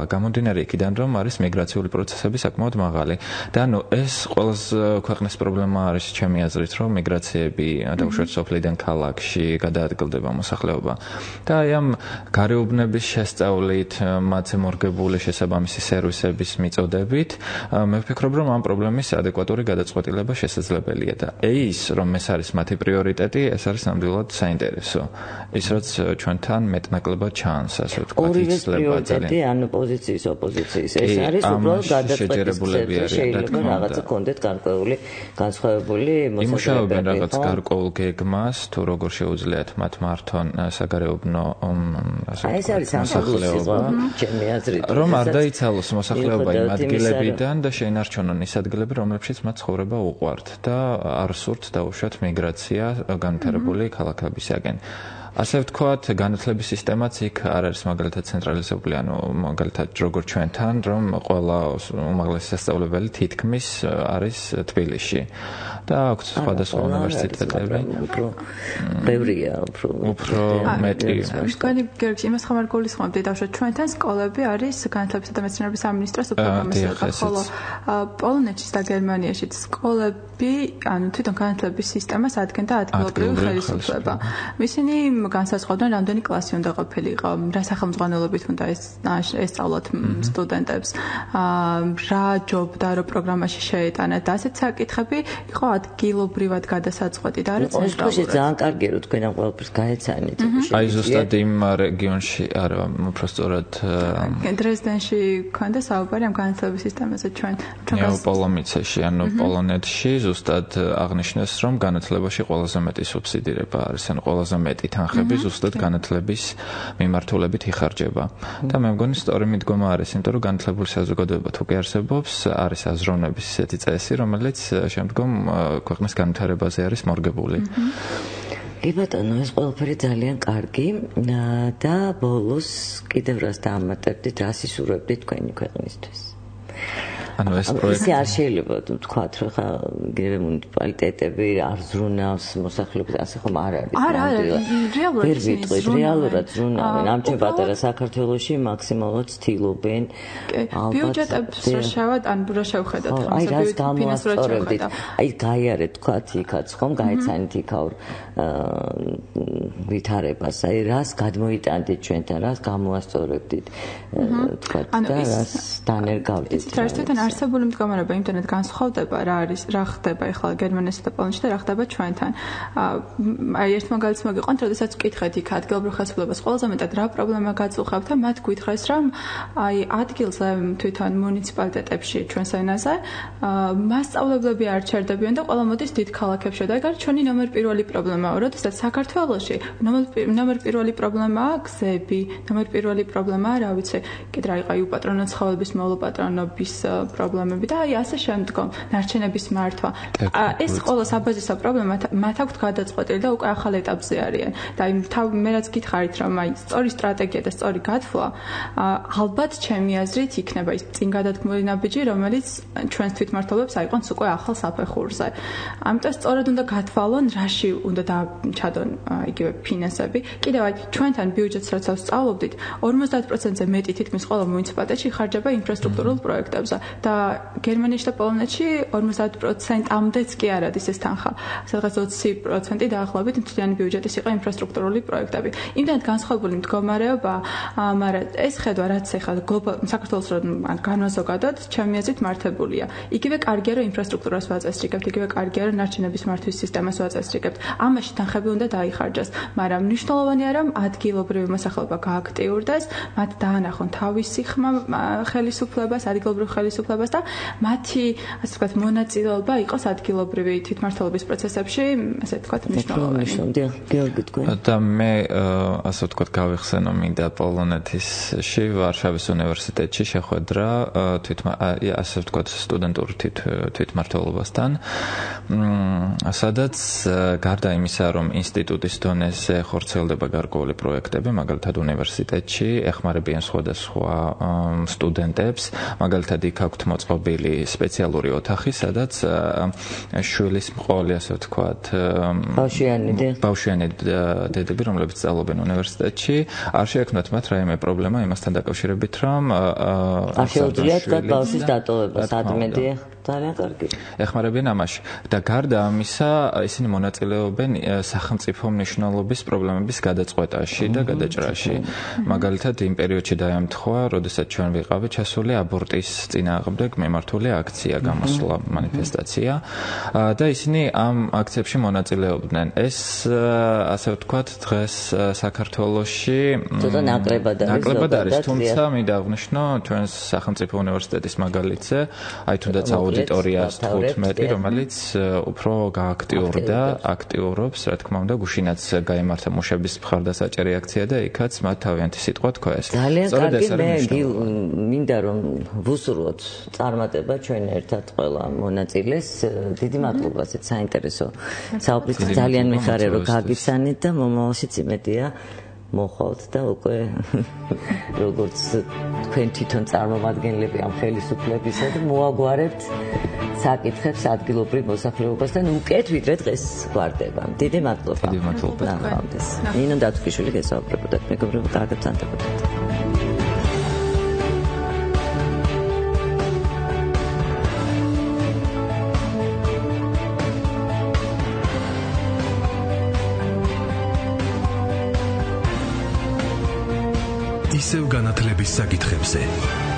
გამომდინარე იქიდან, რომ არის მიგრაციული პროცესები საკმაოდ მაღალი. და ანუ ეს ყველაზე ქვეყნის პრობლემა არის ჩემი აზრით, რომ მიგრაციები დაუშვათ სოფლიდან ქალაქში გადაადგილდება მოსახლეობა. და აი ამ გარეუბნების შესწავლით, მათზე მორგებული შესაბამისი სერვისების მიწოდებით, მე ვფიქრობ, რომ ამ პრობლემის ადეკვატური გადაწყვეტილება შესაძლებელია და ის, რომ ეს არის მათი პრიორიტეტი, ეს არის ნამდვილად საინტერესო. ის რაც ჩვენთან მეტნაკლებად ჩანს, ასე ვთქვათ, იცლება ძალიან. ანუ პოზიციის ოპოზიციის ეს არის უბრალოდ გადაწყვეტილებები, შეიძლება რაღაცა კონდეთ გარკვეული განსხვავებული მოსაზრებები. იმუშავებენ რაღაც გარკვეულ გეგმას, თუ როგორ შეუძლიათ მათ მართონ საგარეუბნო ასე ვთქვათ, ეს არის მოსახლეობა, ჩემი აზრით. რომ არ დაიცალოს მოსახლეობა იმ ადგილებიდან და შეინარჩუნონ ის ადგილები, რომლებშიც მათ ცხოვრება უყვართ და არ სურთ დაუშვათ მიგრაცია განვითარებული ქალაქებისაკენ. ასე ვთქვათ, განათლების სისტემაც იქ არ არის მაგალითად ცენტრალიზებული, ანუ მაგალითად როგორ ჩვენთან, რომ ყველა უმაღლესი სასწავლებელი თითქმის არის თბილისში. და აქვს სხვადასხვა უნივერსიტეტები. უფრო ბევრია, უფრო უფრო მეტი. მშვენი გერგში იმას ხარ გულისხმობდი, დავშოთ ჩვენთან სკოლები არის განათლებისა და მეცნიერების სამინისტროს უპროგრამესება, ხოლო პოლონეთში და გერმანიაში სკოლები, ანუ თვითონ განათლების სისტემას ადგენდა ადგილობრივი ხელისუფლება. ისინი განსაზღვრავდნენ, რამდენი კლასი უნდა ყოფილიყო, რა სახელმძღვანელობით უნდა ესწავლოთ სტუდენტებს, რა ჯობდა რო პროგრამაში შეეტანათ და ასეთ საკითხები იყო ადგილობრივად გადასაწყვეტი და არა ცენტრალურად. ეს ძალიან კარგია, რომ თქვენ ამ ყველაფერს გაეცანით. აი ზუსტად იმ რეგიონში, არა, უფრო სწორად დრეზდენში ქონდა საუბარი ამ განათლების სისტემაზე ჩვენ. პოლონეთში, ანუ პოლონეთში ზუსტად აღნიშნეს, რომ განათლებაში ყველაზე მეტი სუბსიდირება არის, ანუ ყველაზე მეტი თანხები ზუსტად განათლების მიმართულებით იხარჯება. და მე მგონი სწორი მიდგომა არის, იმიტომ რომ განათლებული საზოგადოება თუ კი არსებობს, არის აზროვნების ისეთი წესი, რომელიც შემდგომ ქვეყნის განვითარებაზე არის მორგებული. კი ბატონო, ეს ყველაფერი ძალიან კარგი და ბოლოს კიდევ რას დაამატებდით, რას ისურვებდით თქვენი ქვეყნისთვის? ანუ ეს პროექტი არ შეიძლება თქვათ, რომ ხა მუნიციპალიტეტები არ ზრუნავს მოსახლეობას, ასე ხომ არ არის. არა, არა, რეალურად ზრუნავენ. რეალურად ზრუნავენ. ამ ჩემ პატარა საქართველოში მაქსიმალურად ცდილობენ ალბათ ბიუჯეტებს შევად ან რა შევხედათ ხომ აი რას გამოასწორებდით. აი გაიარეთ თქვათ იქაც ხომ გაიცანით იქაურ ვითარებას. აი რას გადმოიტანდით ჩვენთან, რას გამოასწორებდით თქვათ და რას დანერგავდით. თვითონ არსებული მდგომარეობა იმდენად განსხვავდება, რა არის, რა ხდება ახლა გერმანიასა და პოლონეთში და რა ხდება ჩვენთან. აი ერთ მაგალითს მოგიყვანთ, როდესაც ვკითხეთ იქ ადგილობრივ ხელისუფლებას ყველაზე მეტად რა პრობლემა გაწუხებთ და მათ გითხრეს, რომ აი ადგილზე თვითონ მუნიციპალიტეტებში ჩვენს ენაზე მასწავლებლები არ ჩერდებიან და ყველა მოდის დიდ ქალაქებში და ეგ არის ჩვენი ნომერ პირველი პრობლემაა, როდესაც საქართველოში ნომერ პირველი პრობლემაა გზები, ნომერ პირველი პრობლემაა, რა ვიცი, კიდე რა იყო აი უპატრონო ცხოველების მოლაპატრონობის პრობლემები და აი ასე შემდგომ ნარჩენების მართვა. ეს ყველა საბაზისო პრობლემა მათ აქვთ გადაწყვეტილი და უკვე ახალ ეტაპზე არიან. და აი მე რაც გითხარით, რომ აი სწორი სტრატეგია და სწორი გათვლა ალბათ ჩემი აზრით იქნება ის წინ გადადგმული ნაბიჯი, რომელიც ჩვენს თვითმმართველობებს აიყვანს უკვე ახალ საფეხურზე. ამიტომ სწორად უნდა გათვალონ, რაში უნდა ჩადონ იგივე ფინანსები. კიდევ აი ჩვენთან ბიუჯეტს რაც ავსწავლობდით, ორმოცდაათ პროცენტზე მეტი თითქმის ყველა მუნიციპალიტეტში ხარჯება ინფრასტრუქტურულ პროექტებზე და გერმანიაში და პოლონეთში ორმოცდაათ პროცენტამდეც კი არ არის ეს თანხა. სადღაც ოცი პროცენტი დაახლოებით მთლიანი ბიუჯეტის იყო ინფრასტრუქტურული პროექტები. იმდენად განსხვავებული მდგომარეობა, მაგრამ ეს ხედვა რაც ეხლა საქართველოს რომ განვაზოგადოთ, ჩემი აზრით მართებულია. იგივე კარგია რომ ინფრასტრუქტურას ვაწესრიგებთ, იგივე კარგია რომ ნარჩენების მართვის სისტემას ვაწესრიგებთ. ამაში თანხები უნდა დაიხარჯოს, მაგრამ მნიშვნელოვანია რომ ადგილობრივი მოსახლეობა გააქტიურდეს, მათ დაანახონ თავისი ხმა ხელისუფლებას, ადგილობრივ ხელისუფლებას და მათი, ასე ვთქვათ, მონაწილეობა იყოს ადგილობრივი თვითმმართველობის პროცესებში, ასე ვთქვათ, მნიშვნელოვანი. გეორგი თქვენ. და მე ასე ვთქვათ, გავიხსენო მინდა პოლონეთში, ვარშავის უნივერსიტეტში შეხვედრა თვითმა ასე ვთქვათ, სტუდენტურ თვითმმართველობასთან, სადაც გარდა იმისა, რომ ინსტიტუტის დონეზე ხორციელდება გარკვეული პროექტები, მაგალითად უნივერსიტეტში ეხმარებიან სხვადასხვა სტუდენტებს, მაგალითად იქ აქვთ მოწყობილი სპეციალური ოთახი, სადაც შვილის მყოლი, ასე ვთქვათ, ბავშვიანი ბავშვიანი დედები, რომლებიც სწავლობენ უნივერსიტეტში, არ შეექმნათ მათ რაიმე პრობლემა იმასთან დაკავშირებით, რომ არ შეუძლიათ ბავშვის დატოვება, სადმედია ძალიან კარგი. ეხმარებიან ამაში. და გარდა ამისა, ისინი მონაწილეობენ სახელმწიფო მნიშვნელობის პრობლემების გადაწყვეტაში და გადაჭრაში. მაგალითად, იმ პერიოდში დაემთხვა, როდესაც ჩვენ ვიყავით ჩასული აბორტის წინააღმდეგ მიმართული აქცია, გამოსვლა, მანიფესტაცია და ისინი ამ აქციებში მონაწილეობდნენ. ეს ასე ვთქვათ, დღეს საქართველოში ცოტა ნაკლებად არის. ნაკლებად არის, თუმცა მინდა აღვნიშნო ჩვენს სახელმწიფო უნივერსიტეტის მაგალითზე, აი თუნდაც აუდიტორია თხუთმეტი, რომელიც უფრო გააქტიურდა, აქტიურობს, რა თქმა უნდა, გუშინაც გაიმართა მუშების მხარდასაჭერი აქცია და იქაც მათ თავიანთი სიტყვა თქვა ეს. ძალიან კარგი, მე მინდა რომ ვუსურვოთ წარმატება ჩვენ ერთად ყველა მონაწილეს. დიდი მადლობა, ესეც საინტერესო საუბრის ძალიან მიხარია რომ გაგიცანით და მომავალშიც იმედია მოხვალთ და უკვე როგორც თქვენ თვითონ წარმომადგენლები ამ ხელისუფლებისა და მოაგვარებთ საკითხებს ადგილობრივ მოსახლეობასთან უკეთ ვიდრე დღეს გვარდება. დიდი მადლობა. დიდი მადლობა. ნახვამდის. ნინო დათუქიშვილი გესაუბრებოდათ, მეგობრებო, კარგად წამდებოდეთ. ისევ განათლების საკითხებზე